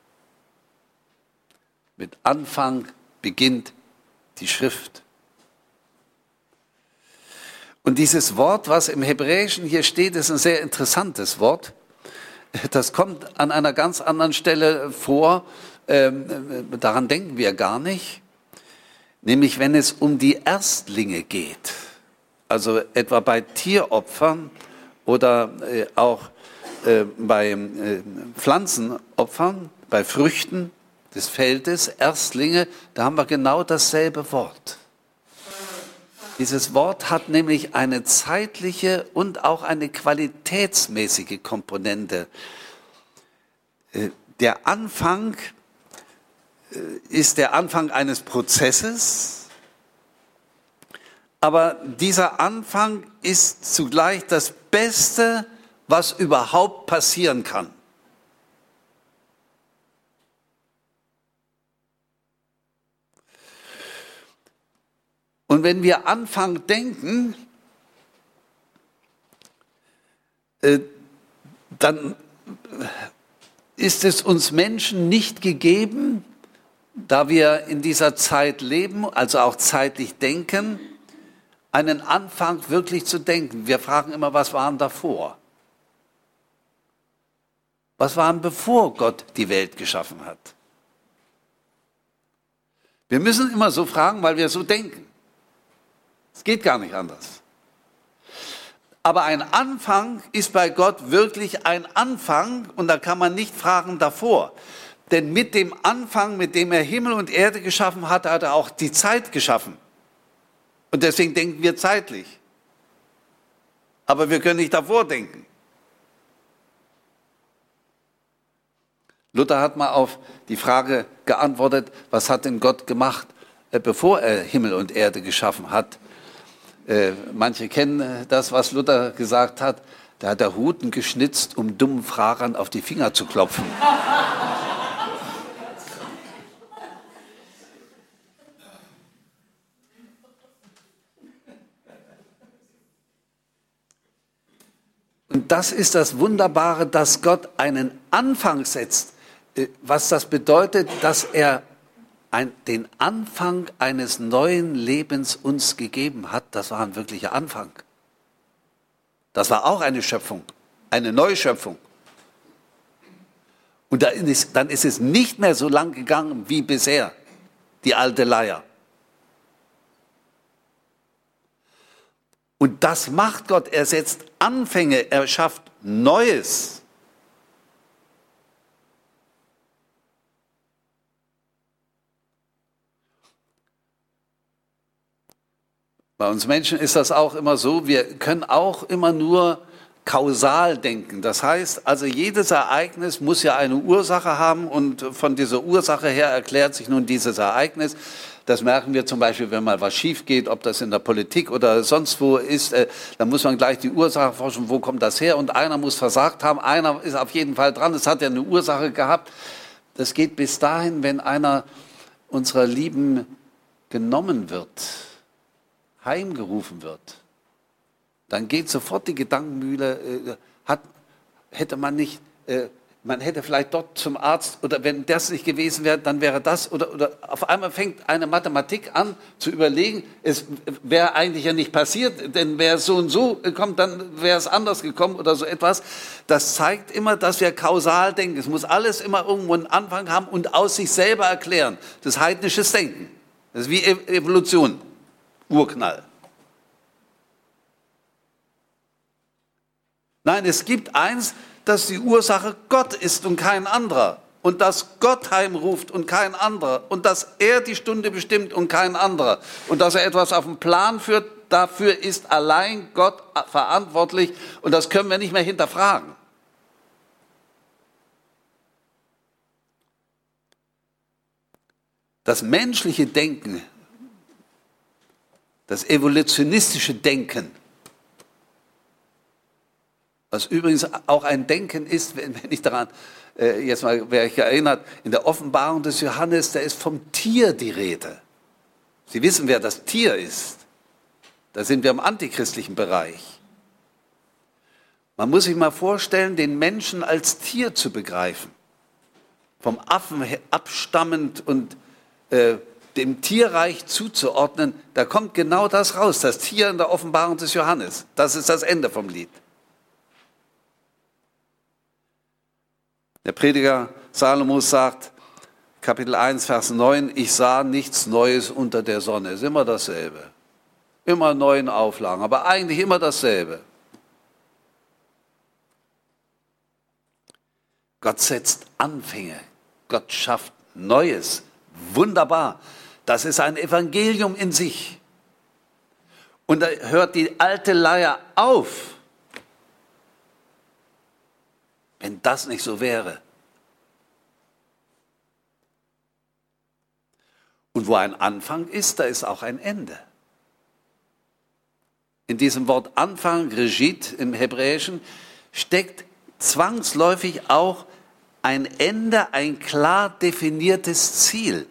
Mit Anfang beginnt die Schrift. Und dieses Wort, was im Hebräischen hier steht, ist ein sehr interessantes Wort. Das kommt an einer ganz anderen Stelle vor, daran denken wir gar nicht, nämlich wenn es um die Erstlinge geht, also etwa bei Tieropfern oder auch bei Pflanzenopfern, bei Früchten des Feldes, Erstlinge, da haben wir genau dasselbe Wort. Dieses Wort hat nämlich eine zeitliche und auch eine qualitätsmäßige Komponente. Der Anfang ist der Anfang eines Prozesses, aber dieser Anfang ist zugleich das Beste, was überhaupt passieren kann. Und wenn wir Anfang denken, dann ist es uns Menschen nicht gegeben, da wir in dieser Zeit leben, also auch zeitlich denken, einen Anfang wirklich zu denken. Wir fragen immer, was war denn davor? Was war denn bevor Gott die Welt geschaffen hat? Wir müssen immer so fragen, weil wir so denken. Es geht gar nicht anders. Aber ein Anfang ist bei Gott wirklich ein Anfang und da kann man nicht fragen davor. Denn mit dem Anfang, mit dem er Himmel und Erde geschaffen hat, hat er auch die Zeit geschaffen. Und deswegen denken wir zeitlich. Aber wir können nicht davor denken. Luther hat mal auf die Frage geantwortet, was hat denn Gott gemacht, bevor er Himmel und Erde geschaffen hat? Manche kennen das, was Luther gesagt hat. Da hat er Ruten geschnitzt, um dummen Fragern auf die Finger zu klopfen. Und das ist das Wunderbare, dass Gott einen Anfang setzt. Was das bedeutet, dass er den Anfang eines neuen Lebens uns gegeben hat, das war ein wirklicher Anfang. Das war auch eine Schöpfung, eine Neuschöpfung. Und dann ist es nicht mehr so lang gegangen wie bisher, die alte Leier. Und das macht Gott, er setzt Anfänge, er schafft Neues. Bei uns Menschen ist das auch immer so, wir können auch immer nur kausal denken. Das heißt, also jedes Ereignis muss ja eine Ursache haben und von dieser Ursache her erklärt sich nun dieses Ereignis. Das merken wir zum Beispiel, wenn mal was schief geht, ob das in der Politik oder sonst wo ist, dann muss man gleich die Ursache forschen, wo kommt das her? Und einer muss versagt haben, einer ist auf jeden Fall dran, es hat ja eine Ursache gehabt. Das geht bis dahin, wenn einer unserer Lieben genommen wird, heimgerufen wird, dann geht sofort die Gedankenmühle, hätte man nicht, man hätte vielleicht dort zum Arzt oder wenn das nicht gewesen wäre, dann wäre das oder auf einmal fängt eine Mathematik an zu überlegen, es wäre eigentlich ja nicht passiert, denn wäre es so und so gekommen, dann wäre es anders gekommen oder so etwas. Das zeigt immer, dass wir kausal denken. Es muss alles immer irgendwo einen Anfang haben und aus sich selber erklären. Das ist heidnisches Denken. Das ist wie Evolution. Urknall. Nein, es gibt eins, dass die Ursache Gott ist und kein anderer. Und dass Gott heimruft und kein anderer. Und dass er die Stunde bestimmt und kein anderer. Und dass er etwas auf den Plan führt, dafür ist allein Gott verantwortlich. Und das können wir nicht mehr hinterfragen. Das menschliche Denken, das evolutionistische Denken, was übrigens auch ein Denken ist, wenn ich daran, jetzt mal, wer sich erinnert, in der Offenbarung des Johannes, da ist vom Tier die Rede. Sie wissen, wer das Tier ist. Da sind wir im antichristlichen Bereich. Man muss sich mal vorstellen, den Menschen als Tier zu begreifen. Vom Affen abstammend und dem Tierreich zuzuordnen, da kommt genau das raus, das Tier in der Offenbarung des Johannes. Das ist das Ende vom Lied. Der Prediger Salomos sagt, Kapitel 1, Vers 9, ich sah nichts Neues unter der Sonne. Ist immer dasselbe. Immer neuen Auflagen, aber eigentlich immer dasselbe. Gott setzt Anfänge. Gott schafft Neues. Wunderbar. Das ist ein Evangelium in sich. Und da hört die alte Leier auf. Wenn das nicht so wäre. Und wo ein Anfang ist, da ist auch ein Ende. In diesem Wort Anfang, Reshit im Hebräischen, steckt zwangsläufig auch ein Ende, ein klar definiertes Ziel.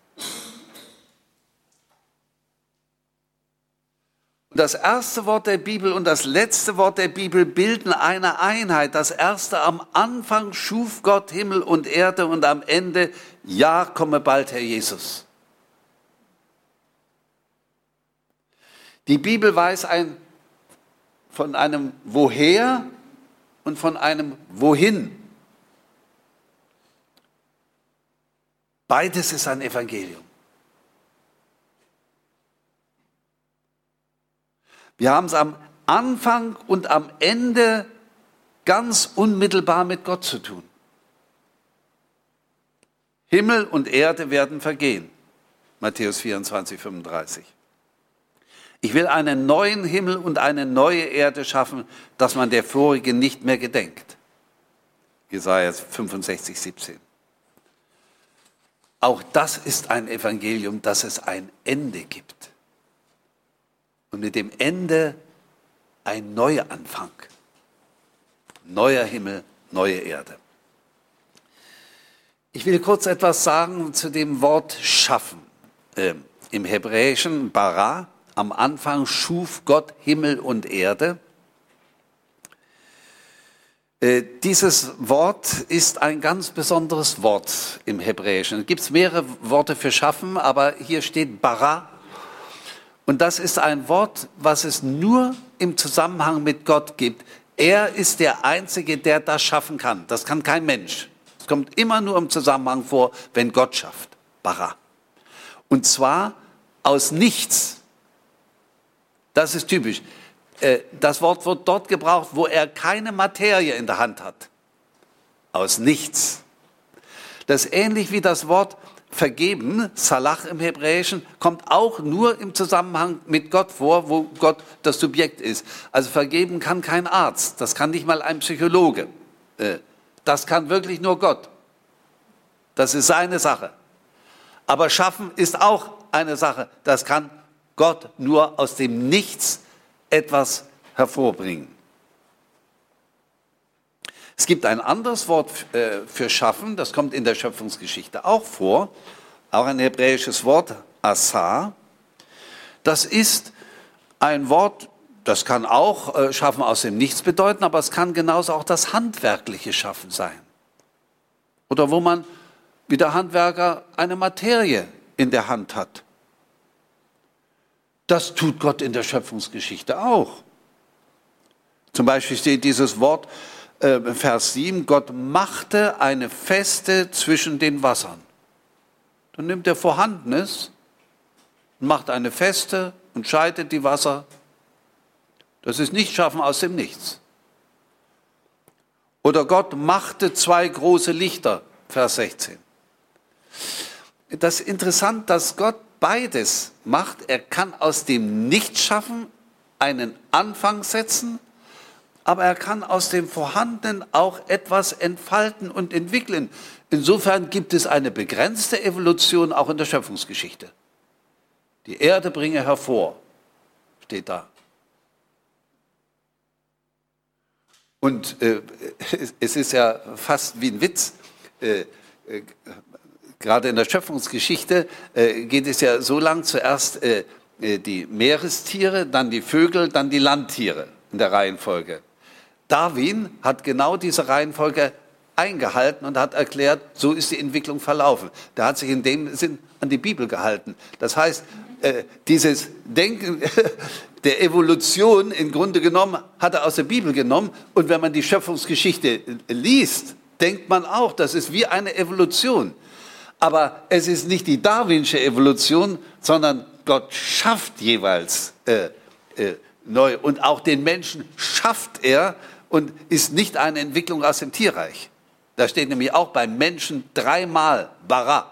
Das erste Wort der Bibel und das letzte Wort der Bibel bilden eine Einheit. Das erste, am Anfang schuf Gott Himmel und Erde und am Ende, ja, komme bald, Herr Jesus. Die Bibel weiß von einem Woher und von einem Wohin. Beides ist ein Evangelium. Wir haben es am Anfang und am Ende ganz unmittelbar mit Gott zu tun. Himmel und Erde werden vergehen. Matthäus 24, 35. Ich will einen neuen Himmel und eine neue Erde schaffen, dass man der vorigen nicht mehr gedenkt. Jesaja 65, 17. Auch das ist ein Evangelium, dass es ein Ende gibt. Und mit dem Ende ein neuer Anfang. Neuer Himmel, neue Erde. Ich will kurz etwas sagen zu dem Wort schaffen. Im Hebräischen bara, am Anfang schuf Gott Himmel und Erde. Dieses Wort ist ein ganz besonderes Wort im Hebräischen. Es gibt mehrere Worte für schaffen, aber hier steht bara. Und das ist ein Wort, was es nur im Zusammenhang mit Gott gibt. Er ist der Einzige, der das schaffen kann. Das kann kein Mensch. Es kommt immer nur im Zusammenhang vor, wenn Gott schafft. Bara. Und zwar aus nichts. Das ist typisch. Das Wort wird dort gebraucht, wo er keine Materie in der Hand hat. Aus nichts. Das ist ähnlich wie das Wort vergeben, Salach im Hebräischen, kommt auch nur im Zusammenhang mit Gott vor, wo Gott das Subjekt ist. Also vergeben kann kein Arzt, das kann nicht mal ein Psychologe. Das kann wirklich nur Gott. Das ist seine Sache. Aber schaffen ist auch eine Sache, das kann Gott nur aus dem Nichts etwas hervorbringen. Es gibt ein anderes Wort für schaffen, das kommt in der Schöpfungsgeschichte auch vor, auch ein hebräisches Wort, Asa. Das ist ein Wort, das kann auch schaffen aus dem Nichts bedeuten, aber es kann genauso auch das handwerkliche Schaffen sein. Oder wo man wie der Handwerker eine Materie in der Hand hat. Das tut Gott in der Schöpfungsgeschichte auch. Zum Beispiel steht dieses Wort, Vers 7, Gott machte eine Feste zwischen den Wassern. Dann nimmt er Vorhandenes, macht eine Feste und scheidet die Wasser. Das ist nicht schaffen aus dem Nichts. Oder Gott machte zwei große Lichter, Vers 16. Das ist interessant, dass Gott beides macht. Er kann aus dem Nichts schaffen, einen Anfang setzen, aber er kann aus dem Vorhandenen auch etwas entfalten und entwickeln. Insofern gibt es eine begrenzte Evolution auch in der Schöpfungsgeschichte. Die Erde bringe hervor, steht da. Und es ist ja fast wie ein Witz. Gerade in der Schöpfungsgeschichte geht es ja so lang, zuerst die Meerestiere, dann die Vögel, dann die Landtiere in der Reihenfolge. Darwin hat genau diese Reihenfolge eingehalten und hat erklärt, so ist die Entwicklung verlaufen. Der hat sich in dem Sinn an die Bibel gehalten. Das heißt, dieses Denken der Evolution im Grunde genommen hat er aus der Bibel genommen. Und wenn man die Schöpfungsgeschichte liest, denkt man auch, das ist wie eine Evolution. Aber es ist nicht die darwinsche Evolution, sondern Gott schafft jeweils neu. Und auch den Menschen schafft er und ist nicht eine Entwicklung aus dem Tierreich. Da steht nämlich auch beim Menschen dreimal bara.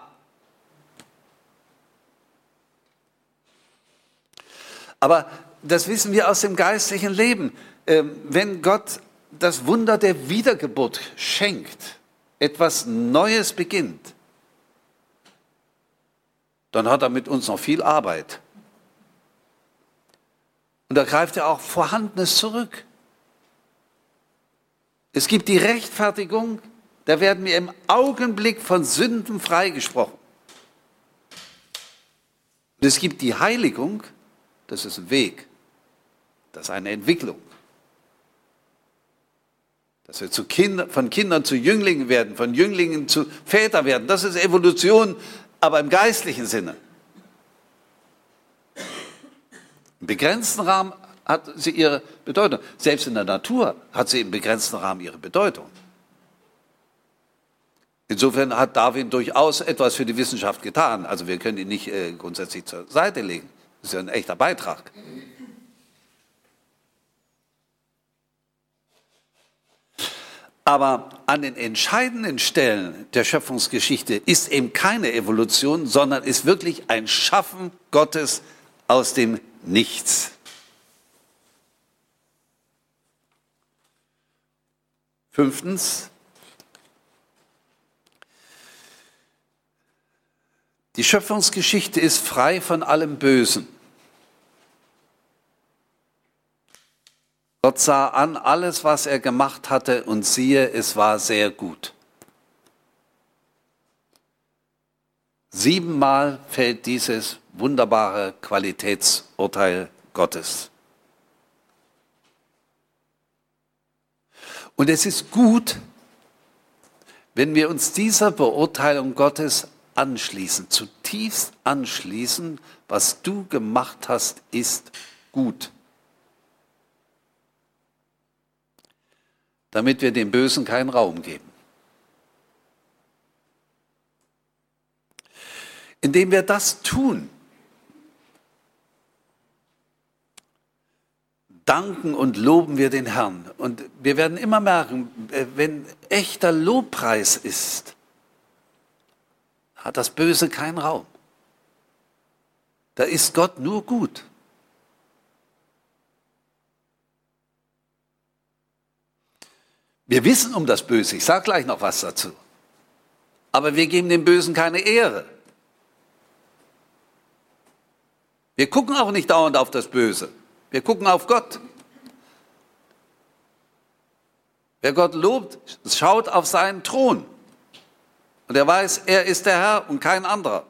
Aber das wissen wir aus dem geistlichen Leben. Wenn Gott das Wunder der Wiedergeburt schenkt, etwas Neues beginnt, dann hat er mit uns noch viel Arbeit. Und da greift er auch Vorhandenes zurück. Es gibt die Rechtfertigung, da werden wir im Augenblick von Sünden freigesprochen. Und es gibt die Heiligung, das ist ein Weg, das ist eine Entwicklung. Dass wir von Kindern zu Jünglingen werden, von Jünglingen zu Väter werden, das ist Evolution, aber im geistlichen Sinne. Im begrenzten Rahmen hat sie ihre Bedeutung. Selbst in der Natur hat sie im begrenzten Rahmen ihre Bedeutung. Insofern hat Darwin durchaus etwas für die Wissenschaft getan. Also wir können ihn nicht grundsätzlich zur Seite legen. Das ist ja ein echter Beitrag. Aber an den entscheidenden Stellen der Schöpfungsgeschichte ist eben keine Evolution, sondern ist wirklich ein Schaffen Gottes aus dem Nichts. Fünftens, die Schöpfungsgeschichte ist frei von allem Bösen. Gott sah an alles, was er gemacht hatte, und siehe, es war sehr gut. 7-mal fällt dieses wunderbare Qualitätsurteil Gottes. Und es ist gut, wenn wir uns dieser Beurteilung Gottes anschließen, zutiefst anschließen, was du gemacht hast, ist gut. Damit wir dem Bösen keinen Raum geben. Indem wir das tun, danken und loben wir den Herrn. Und wir werden immer merken, wenn echter Lobpreis ist, hat das Böse keinen Raum. Da ist Gott nur gut. Wir wissen um das Böse, ich sage gleich noch was dazu. Aber wir geben dem Bösen keine Ehre. Wir gucken auch nicht dauernd auf das Böse. Wir gucken auf Gott. Wer Gott lobt, schaut auf seinen Thron. Und er weiß, er ist der Herr und kein anderer.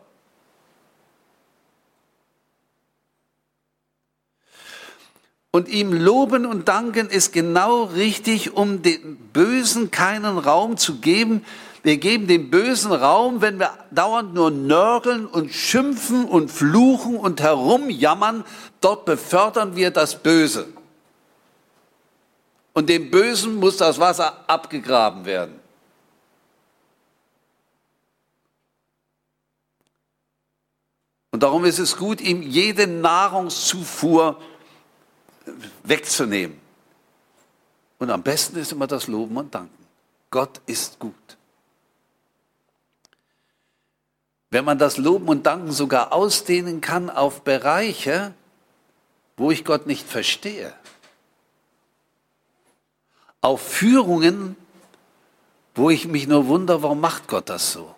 Und ihm loben und danken ist genau richtig, um dem Bösen keinen Raum zu geben. Wir geben dem Bösen Raum, wenn wir dauernd nur nörgeln und schimpfen und fluchen und herumjammern. Dort befördern wir das Böse. Und dem Bösen muss das Wasser abgegraben werden. Und darum ist es gut, ihm jede Nahrungszufuhr wegzunehmen. Und am besten ist immer das Loben und Danken. Gott ist gut. Wenn man das Loben und Danken sogar ausdehnen kann auf Bereiche, wo ich Gott nicht verstehe. Auf Führungen, wo ich mich nur wundere, warum macht Gott das so?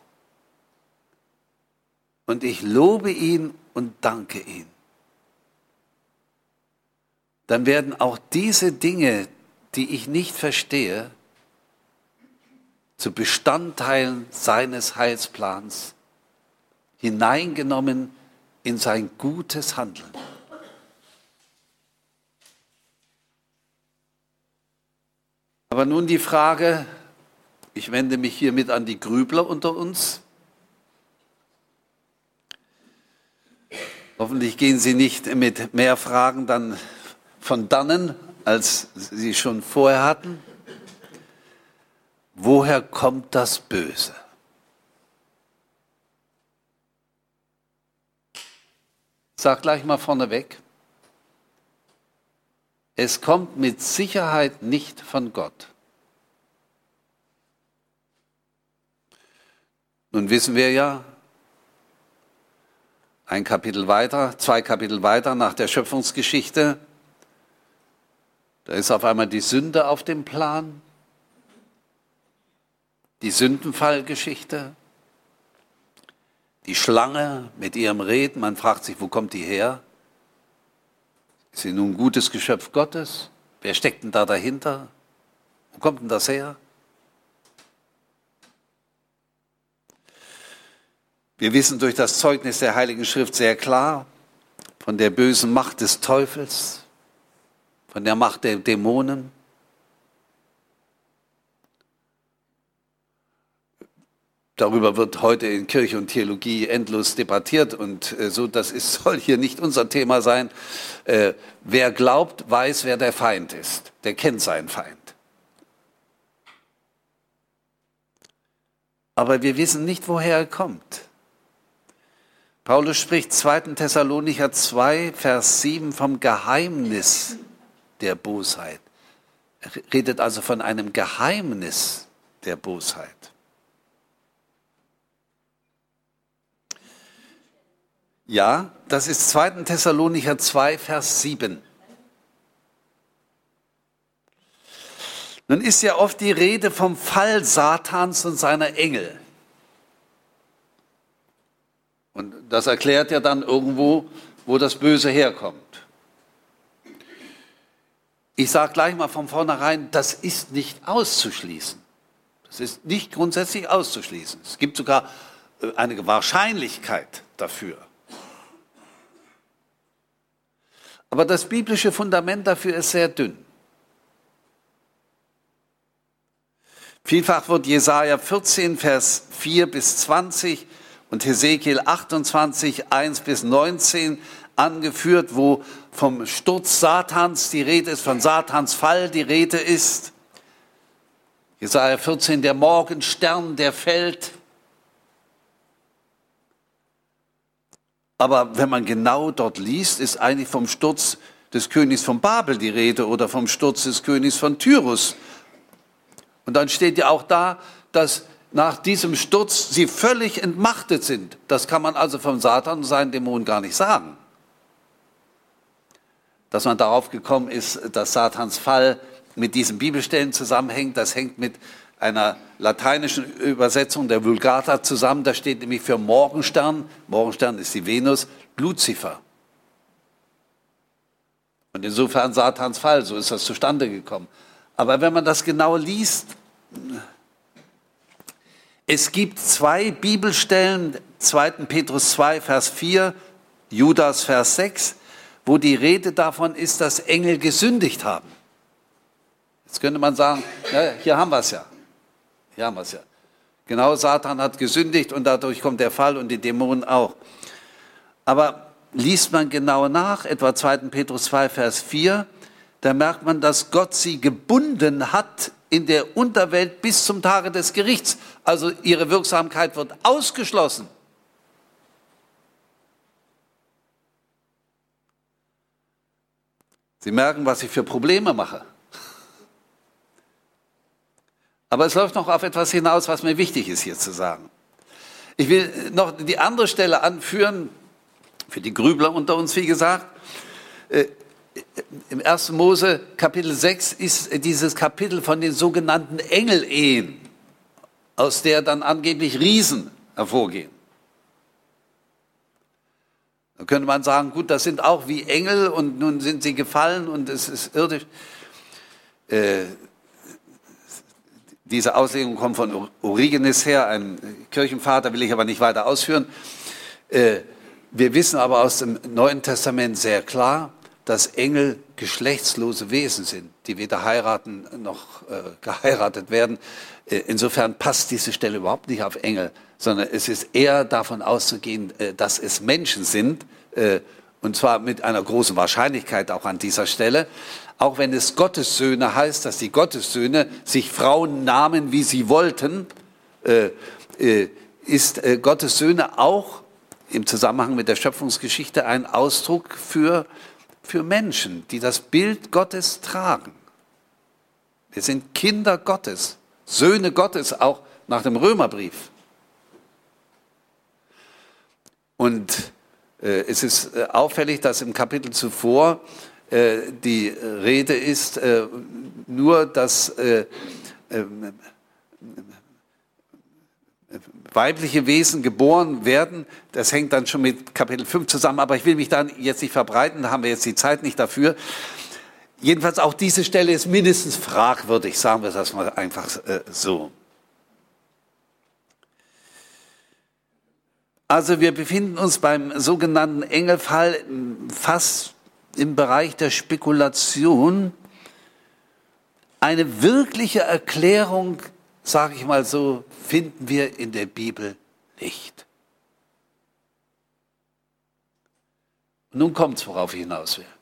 Und ich lobe ihn und danke ihn. Dann werden auch diese Dinge, die ich nicht verstehe, zu Bestandteilen seines Heilsplans hineingenommen in sein gutes Handeln. Aber nun die Frage, Ich wende mich hiermit an die Grübler unter uns. Hoffentlich gehen Sie nicht mit mehr Fragen dann von dannen, als Sie schon vorher hatten. Woher kommt das Böse? Ich sage gleich mal vorneweg, es kommt mit Sicherheit nicht von Gott. Nun wissen wir ja, ein Kapitel weiter, 2 Kapitel weiter nach der Schöpfungsgeschichte, da ist auf einmal die Sünde auf dem Plan, die Sündenfallgeschichte, die Schlange mit ihrem Reden, man fragt sich, wo kommt die her? Ist sie nun ein gutes Geschöpf Gottes? Wer steckt denn da dahinter? Wo kommt denn das her? Wir wissen durch das Zeugnis der Heiligen Schrift sehr klar von der bösen Macht des Teufels, von der Macht der Dämonen. Darüber wird heute in Kirche und Theologie endlos debattiert und so, soll hier nicht unser Thema sein. Wer glaubt, weiß, wer der Feind ist. Der kennt seinen Feind. Aber wir wissen nicht, woher er kommt. Paulus spricht 2. Thessalonicher 2, Vers 7 vom Geheimnis der Bosheit. Er redet also von einem Geheimnis der Bosheit. Ja, das ist 2. Thessalonicher 2, Vers 7. Nun ist ja oft die Rede vom Fall Satans und seiner Engel. Und das erklärt ja dann irgendwo, wo das Böse herkommt. Ich sage gleich mal von vornherein, das ist nicht auszuschließen. Das ist nicht grundsätzlich auszuschließen. Es gibt sogar eine Wahrscheinlichkeit dafür. Aber das biblische Fundament dafür ist sehr dünn. Vielfach wird Jesaja 14, Vers 4 bis 20 und Hesekiel 28, 1 bis 19 angeführt, wo vom Sturz Satans die Rede ist, von Satans Fall die Rede ist. Jesaja 14, der Morgenstern, der fällt. Aber wenn man genau dort liest, ist eigentlich vom Sturz des Königs von Babel die Rede oder vom Sturz des Königs von Tyrus. Und dann steht ja auch da, dass nach diesem Sturz sie völlig entmachtet sind. Das kann man also vom Satan und seinen Dämonen gar nicht sagen. Dass man darauf gekommen ist, dass Satans Fall mit diesen Bibelstellen zusammenhängt, das hängt mit einer lateinischen Übersetzung der Vulgata zusammen. Da steht nämlich für Morgenstern, Morgenstern ist die Venus, Luzifer. Und insofern Satans Fall, so ist das zustande gekommen. Aber wenn man das genau liest, es gibt 2 Bibelstellen, 2. Petrus 2, Vers 4, Judas, Vers 6, wo die Rede davon ist, dass Engel gesündigt haben. Jetzt könnte man sagen, ja, hier haben wir es ja. Hier haben wir es ja. Genau, Satan hat gesündigt und dadurch kommt der Fall und die Dämonen auch. Aber liest man genau nach, etwa 2. Petrus 2, Vers 4, da merkt man, dass Gott sie gebunden hat in der Unterwelt bis zum Tage des Gerichts. Also ihre Wirksamkeit wird ausgeschlossen. Sie merken, was ich für Probleme mache. Aber es läuft noch auf etwas hinaus, was mir wichtig ist, hier zu sagen. Ich will noch die andere Stelle anführen, für die Grübler unter uns, wie gesagt. Im 1. Mose Kapitel 6 ist dieses Kapitel von den sogenannten Engelehen, aus der dann angeblich Riesen hervorgehen. Da könnte man sagen, gut, das sind auch wie Engel und nun sind sie gefallen und es ist irdisch. Diese Auslegung kommt von Origenes her, ein Kirchenvater, will ich aber nicht weiter ausführen. Wir wissen aber aus dem Neuen Testament sehr klar, dass Engel geschlechtslose Wesen sind. die weder heiraten noch geheiratet werden. Insofern passt diese Stelle überhaupt nicht auf Engel, sondern es ist eher davon auszugehen, dass es Menschen sind, und zwar mit einer großen Wahrscheinlichkeit auch an dieser Stelle. Auch wenn es Gottessöhne heißt, dass die Gottessöhne sich Frauen nahmen, wie sie wollten, ist Gottessöhne auch im Zusammenhang mit der Schöpfungsgeschichte ein Ausdruck für Menschen, die das Bild Gottes tragen. Wir sind Kinder Gottes, Söhne Gottes, auch nach dem Römerbrief. Und es ist auffällig, dass im Kapitel zuvor die Rede ist, nur dass weibliche Wesen geboren werden. Das hängt dann schon mit Kapitel 5 zusammen, aber ich will mich da jetzt nicht verbreiten, da haben wir jetzt die Zeit nicht dafür. Jedenfalls auch diese Stelle ist mindestens fragwürdig, sagen wir das mal einfach so. Also wir befinden uns beim sogenannten Engelfall fast im Bereich der Spekulation. Eine wirkliche Erklärung, sage ich mal so, finden wir in der Bibel nicht. Und nun kommt es, worauf ich hinaus will.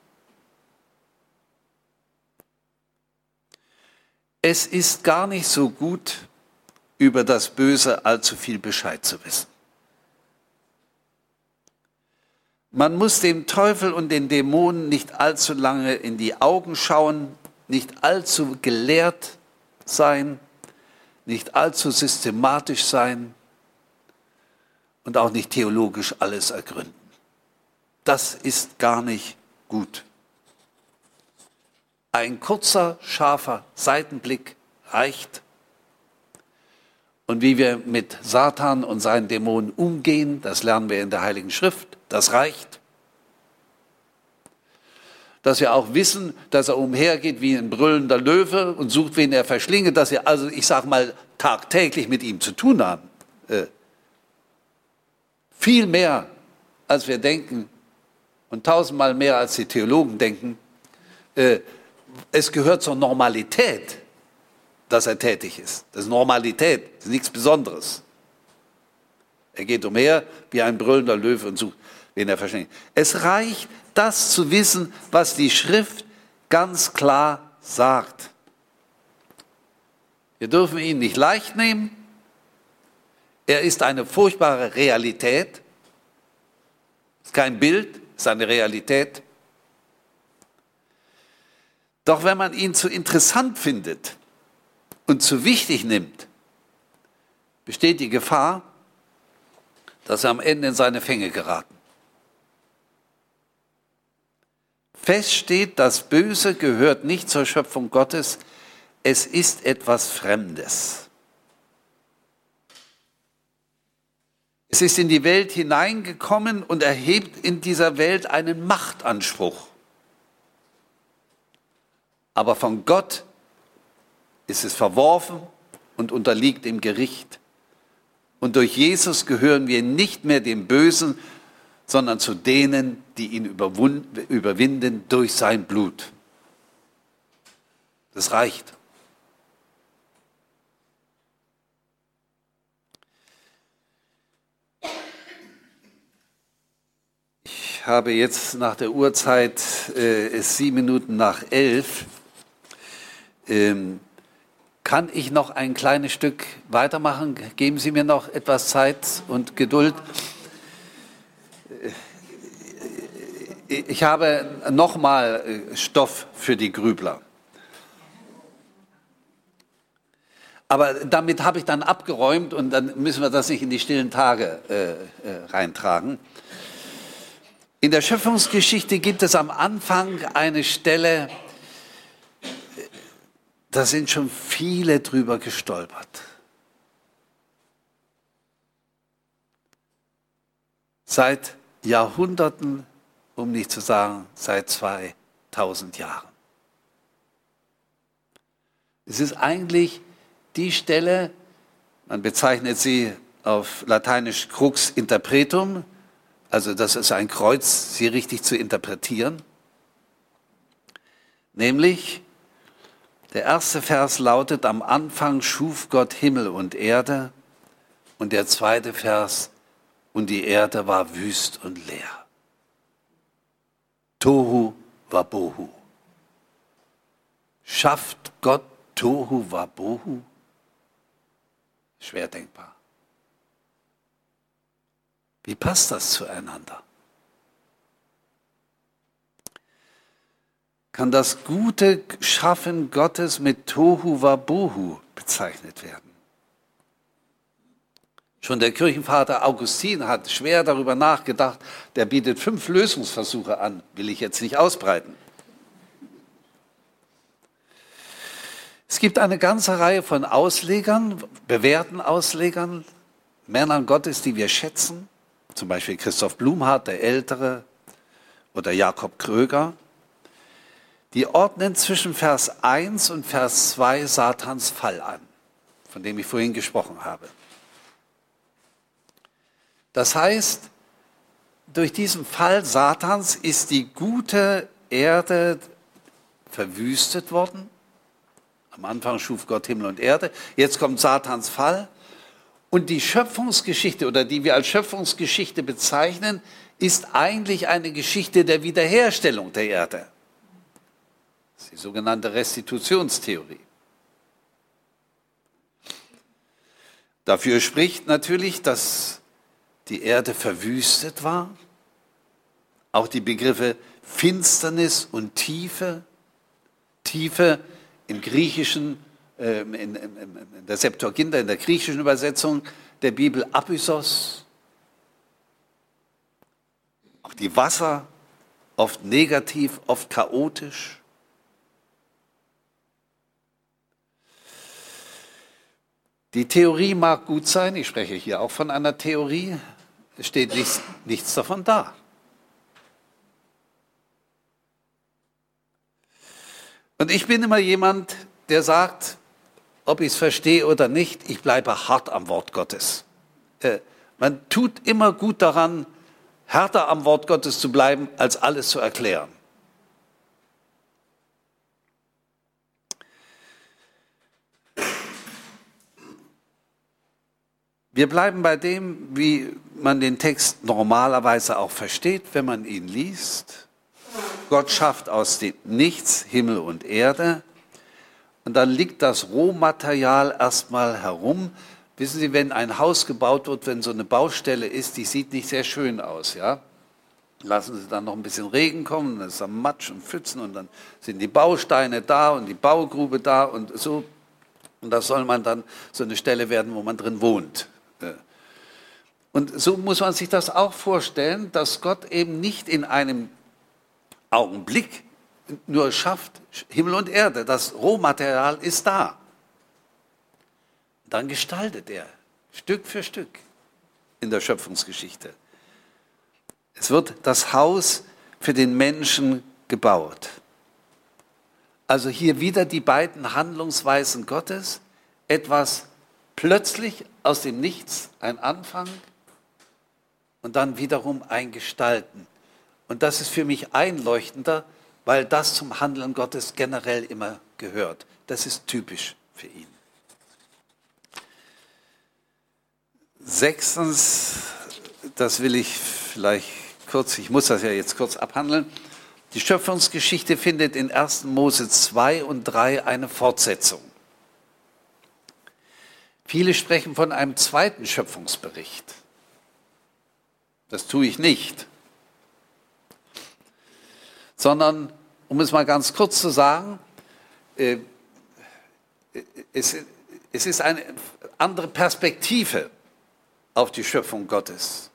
Es ist gar nicht so gut, über das Böse allzu viel Bescheid zu wissen. Man muss dem Teufel und den Dämonen nicht allzu lange in die Augen schauen, nicht allzu gelehrt sein, nicht allzu systematisch sein und auch nicht theologisch alles ergründen. Das ist gar nicht gut. Ein kurzer, scharfer Seitenblick reicht. Und wie wir mit Satan und seinen Dämonen umgehen, das lernen wir in der Heiligen Schrift. Das reicht. Dass wir auch wissen, dass er umhergeht wie ein brüllender Löwe und sucht, wen er verschlinge, dass wir also, ich sage mal, tagtäglich mit ihm zu tun haben. Viel mehr, als wir denken und tausendmal mehr, als die Theologen denken. Es gehört zur Normalität, dass er tätig ist. Das ist Normalität, das ist nichts Besonderes. Er geht umher wie ein brüllender Löwe und sucht, wen er verschlingt. Es reicht, das zu wissen, was die Schrift ganz klar sagt. Wir dürfen ihn nicht leicht nehmen. Er ist eine furchtbare Realität. Es ist kein Bild, es ist eine Realität. Doch wenn man ihn zu interessant findet und zu wichtig nimmt, besteht die Gefahr, dass wir am Ende in seine Fänge geraten. Fest steht, das Böse gehört nicht zur Schöpfung Gottes, es ist etwas Fremdes. Es ist in die Welt hineingekommen und erhebt in dieser Welt einen Machtanspruch. Aber von Gott ist es verworfen und unterliegt dem Gericht. Und durch Jesus gehören wir nicht mehr dem Bösen, sondern zu denen, die ihn überwinden durch sein Blut. Das reicht. Ich habe jetzt nach der Uhrzeit, es 7 Minuten nach 11. Kann ich noch ein kleines Stück weitermachen? Geben Sie mir noch etwas Zeit und Geduld. Ich habe nochmal Stoff für die Grübler. Aber damit habe ich dann abgeräumt und dann müssen wir das nicht in die stillen Tage reintragen. In der Schöpfungsgeschichte gibt es am Anfang eine Stelle, da sind schon viele drüber gestolpert. Seit Jahrhunderten, um nicht zu sagen, seit 2000 Jahren. Es ist eigentlich die Stelle, man bezeichnet sie auf Lateinisch Crux interpretum, also das ist ein Kreuz, sie richtig zu interpretieren, nämlich Der erste Vers lautet, am Anfang schuf Gott Himmel und Erde. Und der zweite Vers, und die Erde war wüst und leer. Tohu wabohu. Schafft Gott Tohu wabohu? Schwer denkbar. Wie passt das zueinander? Kann das gute Schaffen Gottes mit Tohu wabohu bezeichnet werden? Schon der Kirchenvater Augustin hat schwer darüber nachgedacht. Der bietet 5 Lösungsversuche an, will ich jetzt nicht ausbreiten. Es gibt eine ganze Reihe von Auslegern, bewährten Auslegern, Männern Gottes, die wir schätzen, zum Beispiel Christoph Blumhardt, der Ältere, oder Jakob Kröger, die ordnen zwischen Vers 1 und Vers 2 Satans Fall an, von dem ich vorhin gesprochen habe. Das heißt, durch diesen Fall Satans ist die gute Erde verwüstet worden. Am Anfang schuf Gott Himmel und Erde. Jetzt kommt Satans Fall. Und die Schöpfungsgeschichte, oder die wir als Schöpfungsgeschichte bezeichnen, ist eigentlich eine Geschichte der Wiederherstellung der Erde. Das ist die sogenannte Restitutionstheorie. Dafür spricht natürlich, dass die Erde verwüstet war. Auch die Begriffe Finsternis und Tiefe. Tiefe im Griechischen, in der Septuaginta, in der griechischen Übersetzung der Bibel Abyssos. Auch die Wasser, oft negativ, oft chaotisch. Die Theorie mag gut sein, ich spreche hier auch von einer Theorie, es steht nichts davon da. Und ich bin immer jemand, der sagt, ob ich es verstehe oder nicht, ich bleibe hart am Wort Gottes. Man tut immer gut daran, härter am Wort Gottes zu bleiben, als alles zu erklären. Wir bleiben bei dem, wie man den Text normalerweise auch versteht, wenn man ihn liest. Gott schafft aus dem Nichts Himmel und Erde. Und dann liegt das Rohmaterial erstmal herum. Wissen Sie, wenn ein Haus gebaut wird, wenn so eine Baustelle ist, die sieht nicht sehr schön aus, ja? Lassen Sie dann noch ein bisschen Regen kommen, dann ist da Matsch und Pfützen und dann sind die Bausteine da und die Baugrube da und so. Und das soll man dann so eine Stelle werden, wo man drin wohnt. Und so muss man sich das auch vorstellen, dass Gott eben nicht in einem Augenblick nur schafft Himmel und Erde. Das Rohmaterial ist da. Dann gestaltet er Stück für Stück in der Schöpfungsgeschichte. Es wird das Haus für den Menschen gebaut. Also hier wieder die beiden Handlungsweisen Gottes. Etwas plötzlich aus dem Nichts, ein Anfang und dann wiederum ein Gestalten. Und das ist für mich einleuchtender, weil das zum Handeln Gottes generell immer gehört. Das ist typisch für ihn. 6. Das will ich vielleicht kurz, ich muss das ja jetzt kurz abhandeln. Die Schöpfungsgeschichte findet in 1. Mose 2 und 3 eine Fortsetzung. Viele sprechen von einem zweiten Schöpfungsbericht. Das tue ich nicht. Sondern, um es mal ganz kurz zu sagen, es ist eine andere Perspektive auf die Schöpfung Gottes.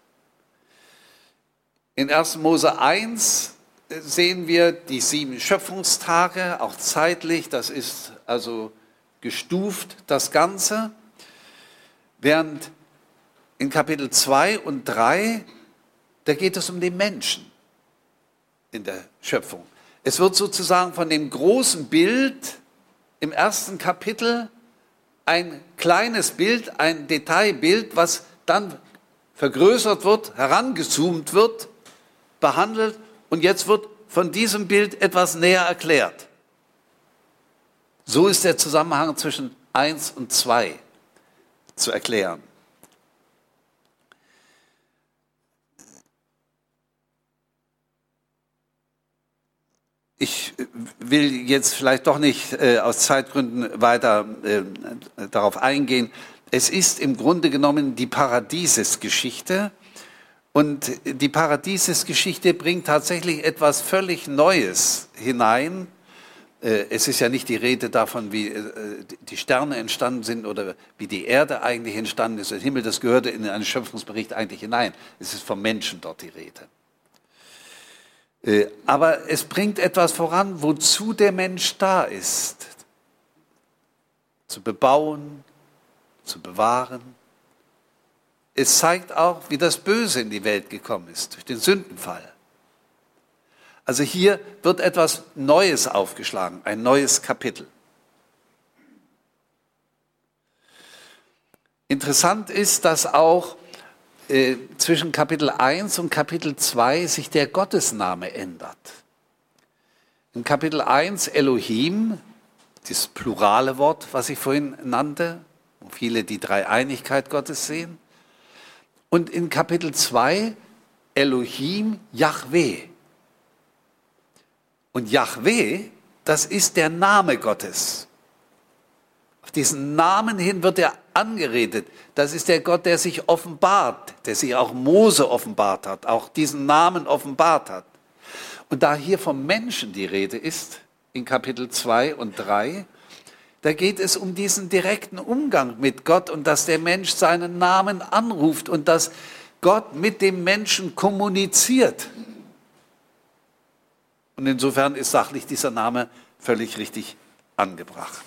In 1. Mose 1 sehen wir die 7 Schöpfungstage, auch zeitlich, das ist also gestuft, das Ganze. Während in Kapitel 2 und 3, da geht es um den Menschen in der Schöpfung. Es wird sozusagen von dem großen Bild im 1. Kapitel ein kleines Bild, ein Detailbild, was dann vergrößert wird, herangezoomt wird, behandelt und jetzt wird von diesem Bild etwas näher erklärt. So ist der Zusammenhang zwischen 1 und 2 zu erklären. Ich will jetzt vielleicht doch nicht aus Zeitgründen weiter darauf eingehen. Es ist im Grunde genommen die Paradiesesgeschichte. Und die Paradiesesgeschichte bringt tatsächlich etwas völlig Neues hinein. Es ist ja nicht die Rede davon, wie die Sterne entstanden sind oder wie die Erde eigentlich entstanden ist. Der Himmel, das gehörte in einen Schöpfungsbericht eigentlich hinein. Es ist vom Menschen dort die Rede. Aber es bringt etwas voran, wozu der Mensch da ist. Zu bebauen, zu bewahren. Es zeigt auch, wie das Böse in die Welt gekommen ist, durch den Sündenfall. Also hier wird etwas Neues aufgeschlagen, ein neues Kapitel. Interessant ist, dass auch zwischen Kapitel 1 und Kapitel 2 sich der Gottesname ändert. In Kapitel 1 Elohim, das plurale Wort, was ich vorhin nannte, wo viele die Dreieinigkeit Gottes sehen. Und in Kapitel 2 Elohim Jahwe. Und Jahwe, das ist der Name Gottes. Auf diesen Namen hin wird er angeredet. Das ist der Gott, der sich offenbart, der sich auch Mose offenbart hat, auch diesen Namen offenbart hat. Und da hier vom Menschen die Rede ist, in Kapitel 2 und 3, da geht es um diesen direkten Umgang mit Gott und dass der Mensch seinen Namen anruft und dass Gott mit dem Menschen kommuniziert. Und insofern ist sachlich dieser Name völlig richtig angebracht.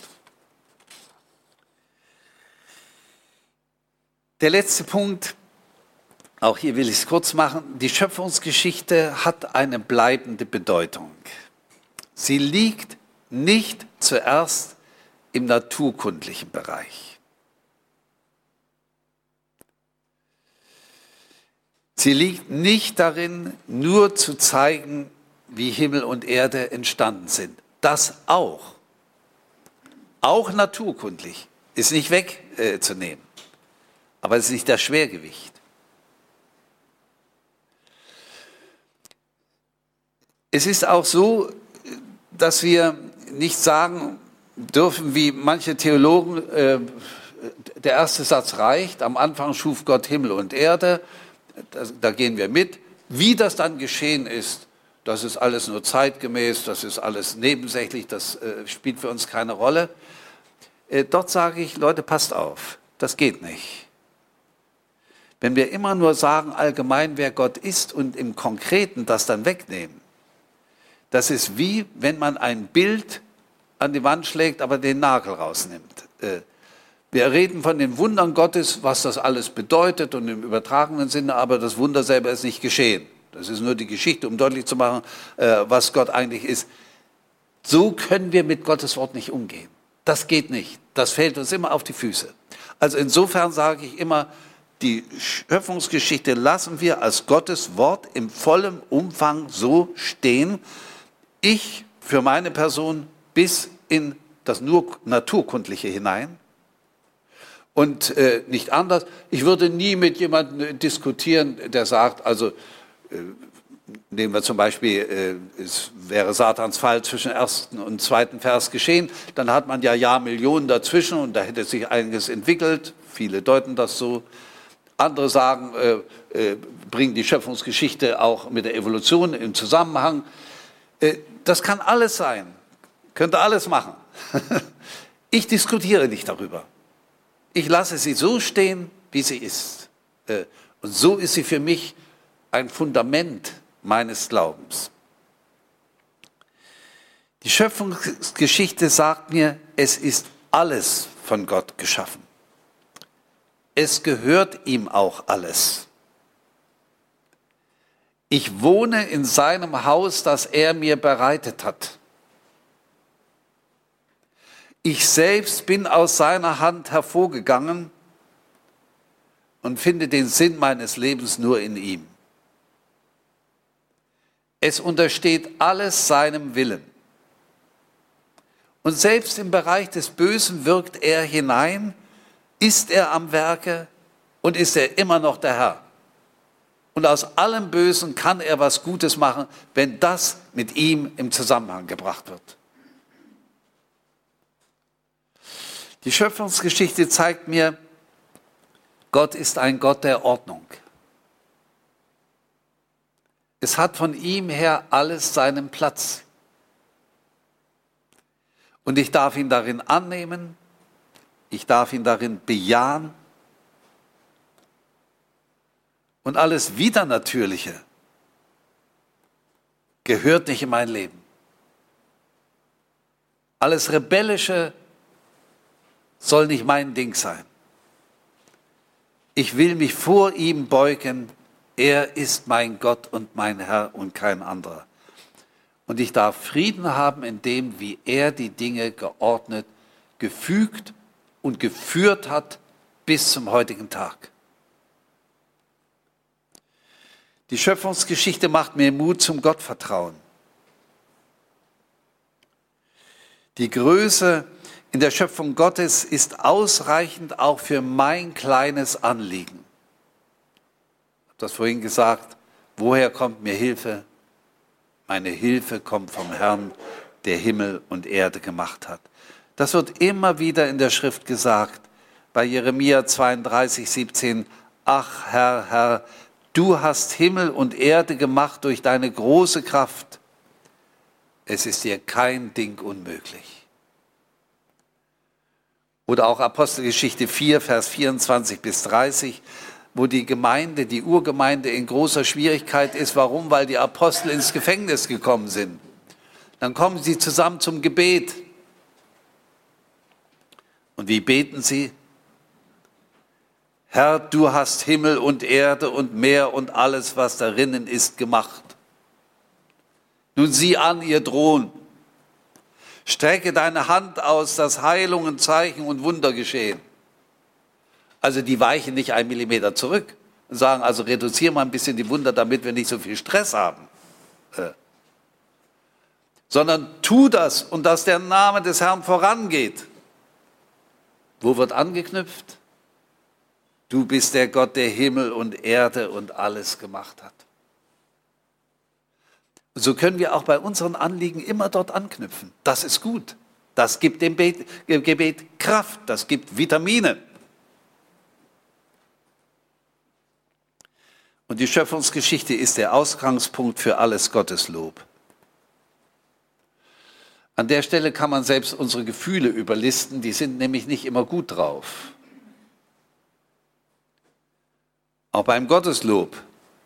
Der letzte Punkt, auch hier will ich es kurz machen, die Schöpfungsgeschichte hat eine bleibende Bedeutung. Sie liegt nicht zuerst im naturkundlichen Bereich. Sie liegt nicht darin, nur zu zeigen, wie Himmel und Erde entstanden sind. Das auch. Auch naturkundlich. Ist nicht wegzunehmen. Aber es ist nicht das Schwergewicht. Es ist auch so, dass wir nicht sagen dürfen, wie manche Theologen, der erste Satz reicht, am Anfang schuf Gott Himmel und Erde, da gehen wir mit. Wie das dann geschehen ist, das ist alles nur zeitgemäß, das ist alles nebensächlich, das spielt für uns keine Rolle. Dort sage ich, Leute, passt auf, das geht nicht. Wenn wir immer nur sagen allgemein, wer Gott ist und im Konkreten das dann wegnehmen, das ist wie, wenn man ein Bild an die Wand schlägt, aber den Nagel rausnimmt. Wir reden von den Wundern Gottes, was das alles bedeutet und im übertragenen Sinne, aber das Wunder selber ist nicht geschehen. Das ist nur die Geschichte, um deutlich zu machen, was Gott eigentlich ist. So können wir mit Gottes Wort nicht umgehen. Das geht nicht. Das fällt uns immer auf die Füße. Also insofern sage ich immer, die Schöpfungsgeschichte lassen wir als Gottes Wort im vollen Umfang so stehen. Ich für meine Person bis in das nur Naturkundliche hinein und nicht anders. Ich würde nie mit jemandem diskutieren, der sagt, also nehmen wir zum Beispiel, es wäre Satans Fall zwischen ersten und zweiten Vers geschehen, dann hat man ja Jahrmillionen dazwischen und da hätte sich einiges entwickelt. Viele deuten das so. Andere sagen, bringen die Schöpfungsgeschichte auch mit der Evolution in Zusammenhang. Das kann alles sein, könnte alles machen. Ich diskutiere nicht darüber. Ich lasse sie so stehen, wie sie ist. Und so ist sie für mich ein Fundament meines Glaubens. Die Schöpfungsgeschichte sagt mir, es ist alles von Gott geschaffen. Es gehört ihm auch alles. Ich wohne in seinem Haus, das er mir bereitet hat. Ich selbst bin aus seiner Hand hervorgegangen und finde den Sinn meines Lebens nur in ihm. Es untersteht alles seinem Willen. Und selbst im Bereich des Bösen wirkt er hinein, ist er am Werke und ist er immer noch der Herr. Und aus allem Bösen kann er was Gutes machen, wenn das mit ihm im Zusammenhang gebracht wird. Die Schöpfungsgeschichte zeigt mir, Gott ist ein Gott der Ordnung. Es hat von ihm her alles seinen Platz. Und ich darf ihn darin annehmen, ich darf ihn darin bejahen. Und alles Widernatürliche gehört nicht in mein Leben. Alles Rebellische soll nicht mein Ding sein. Ich will mich vor ihm beugen. Er ist mein Gott und mein Herr und kein anderer. Und ich darf Frieden haben in dem, wie er die Dinge geordnet, gefügt und geführt hat bis zum heutigen Tag. Die Schöpfungsgeschichte macht mir Mut zum Gottvertrauen. Die Größe in der Schöpfung Gottes ist ausreichend auch für mein kleines Anliegen. Ich habe das vorhin gesagt, woher kommt mir Hilfe? Meine Hilfe kommt vom Herrn, der Himmel und Erde gemacht hat. Das wird immer wieder in der Schrift gesagt, bei Jeremia 32, 17, ach Herr, Herr, du hast Himmel und Erde gemacht durch deine große Kraft. Es ist dir kein Ding unmöglich. Oder auch Apostelgeschichte 4, Vers 24 bis 30, wo die Gemeinde, die Urgemeinde in großer Schwierigkeit ist. Warum? Weil die Apostel ins Gefängnis gekommen sind. Dann kommen sie zusammen zum Gebet. Und wie beten sie? Herr, du hast Himmel und Erde und Meer und alles, was darinnen ist, gemacht. Nun sieh an, ihr Drohen. Strecke deine Hand aus, dass Heilungen, Zeichen und Wunder geschehen. Also die weichen nicht 1 Millimeter zurück und sagen, also reduzieren wir ein bisschen die Wunder, damit wir nicht so viel Stress haben. Sondern tu das und dass der Name des Herrn vorangeht. Wo wird angeknüpft? Du bist der Gott, der Himmel und Erde und alles gemacht hat. Und so können wir auch bei unseren Anliegen immer dort anknüpfen. Das ist gut. Das gibt dem Gebet Kraft, das gibt Vitamine. Und die Schöpfungsgeschichte ist der Ausgangspunkt für alles Gotteslob. An der Stelle kann man selbst unsere Gefühle überlisten, die sind nämlich nicht immer gut drauf. Auch beim Gotteslob.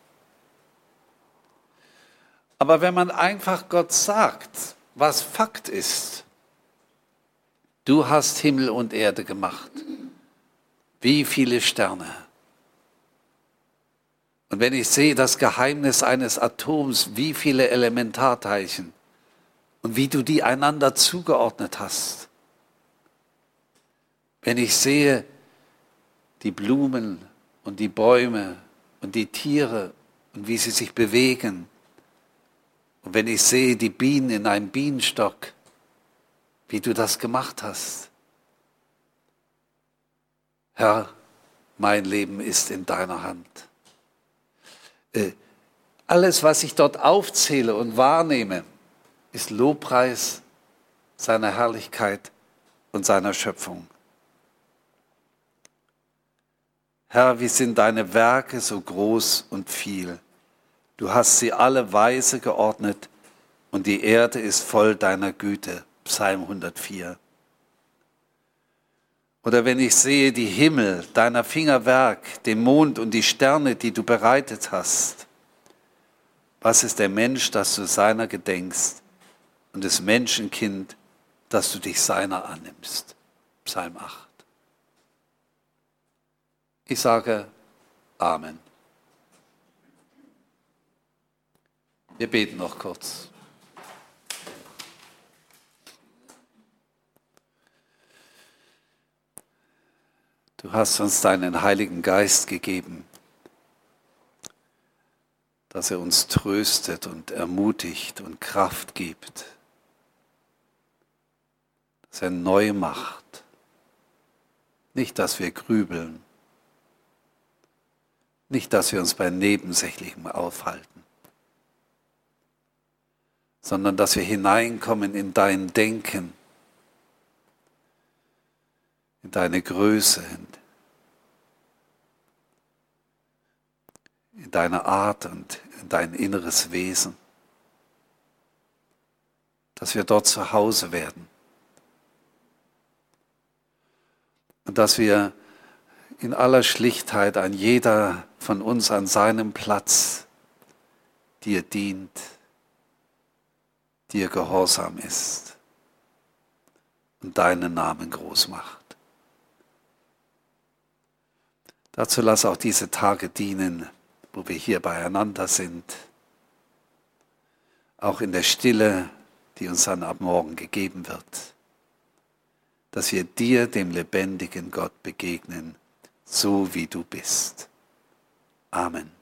Aber wenn man einfach Gott sagt, was Fakt ist, du hast Himmel und Erde gemacht, wie viele Sterne. Und wenn ich sehe das Geheimnis eines Atoms, wie viele Elementarteilchen und wie du die einander zugeordnet hast. Wenn ich sehe die Blumen und die Bäume und die Tiere und wie sie sich bewegen. Und wenn ich sehe die Bienen in einem Bienenstock, wie du das gemacht hast. Herr, mein Leben ist in deiner Hand. Alles, was ich dort aufzähle und wahrnehme, ist Lobpreis seiner Herrlichkeit und seiner Schöpfung. Herr, wie sind deine Werke so groß und viel. Du hast sie alle weise geordnet und die Erde ist voll deiner Güte. Psalm 104. Oder wenn ich sehe die Himmel, deiner Finger Werk, den Mond und die Sterne, die du bereitet hast. Was ist der Mensch, dass du seiner gedenkst und das Menschenkind, dass du dich seiner annimmst? Psalm 8. Ich sage Amen. Wir beten noch kurz. Du hast uns deinen Heiligen Geist gegeben, dass er uns tröstet und ermutigt und Kraft gibt. dass er neu macht. Nicht, dass wir grübeln. Nicht, dass wir uns bei Nebensächlichem aufhalten, sondern dass wir hineinkommen in dein Denken, in deine Größe, in deine Art und in dein inneres Wesen. Dass wir dort zu Hause werden. Und dass wir in aller Schlichtheit ein jeder von uns an seinem Platz dir dient, dir gehorsam ist und deinen Namen groß macht. Dazu lass auch diese Tage dienen, wo wir hier beieinander sind, auch in der Stille, die uns dann ab morgen gegeben wird, dass wir dir, dem lebendigen Gott, begegnen, so wie du bist. Amen.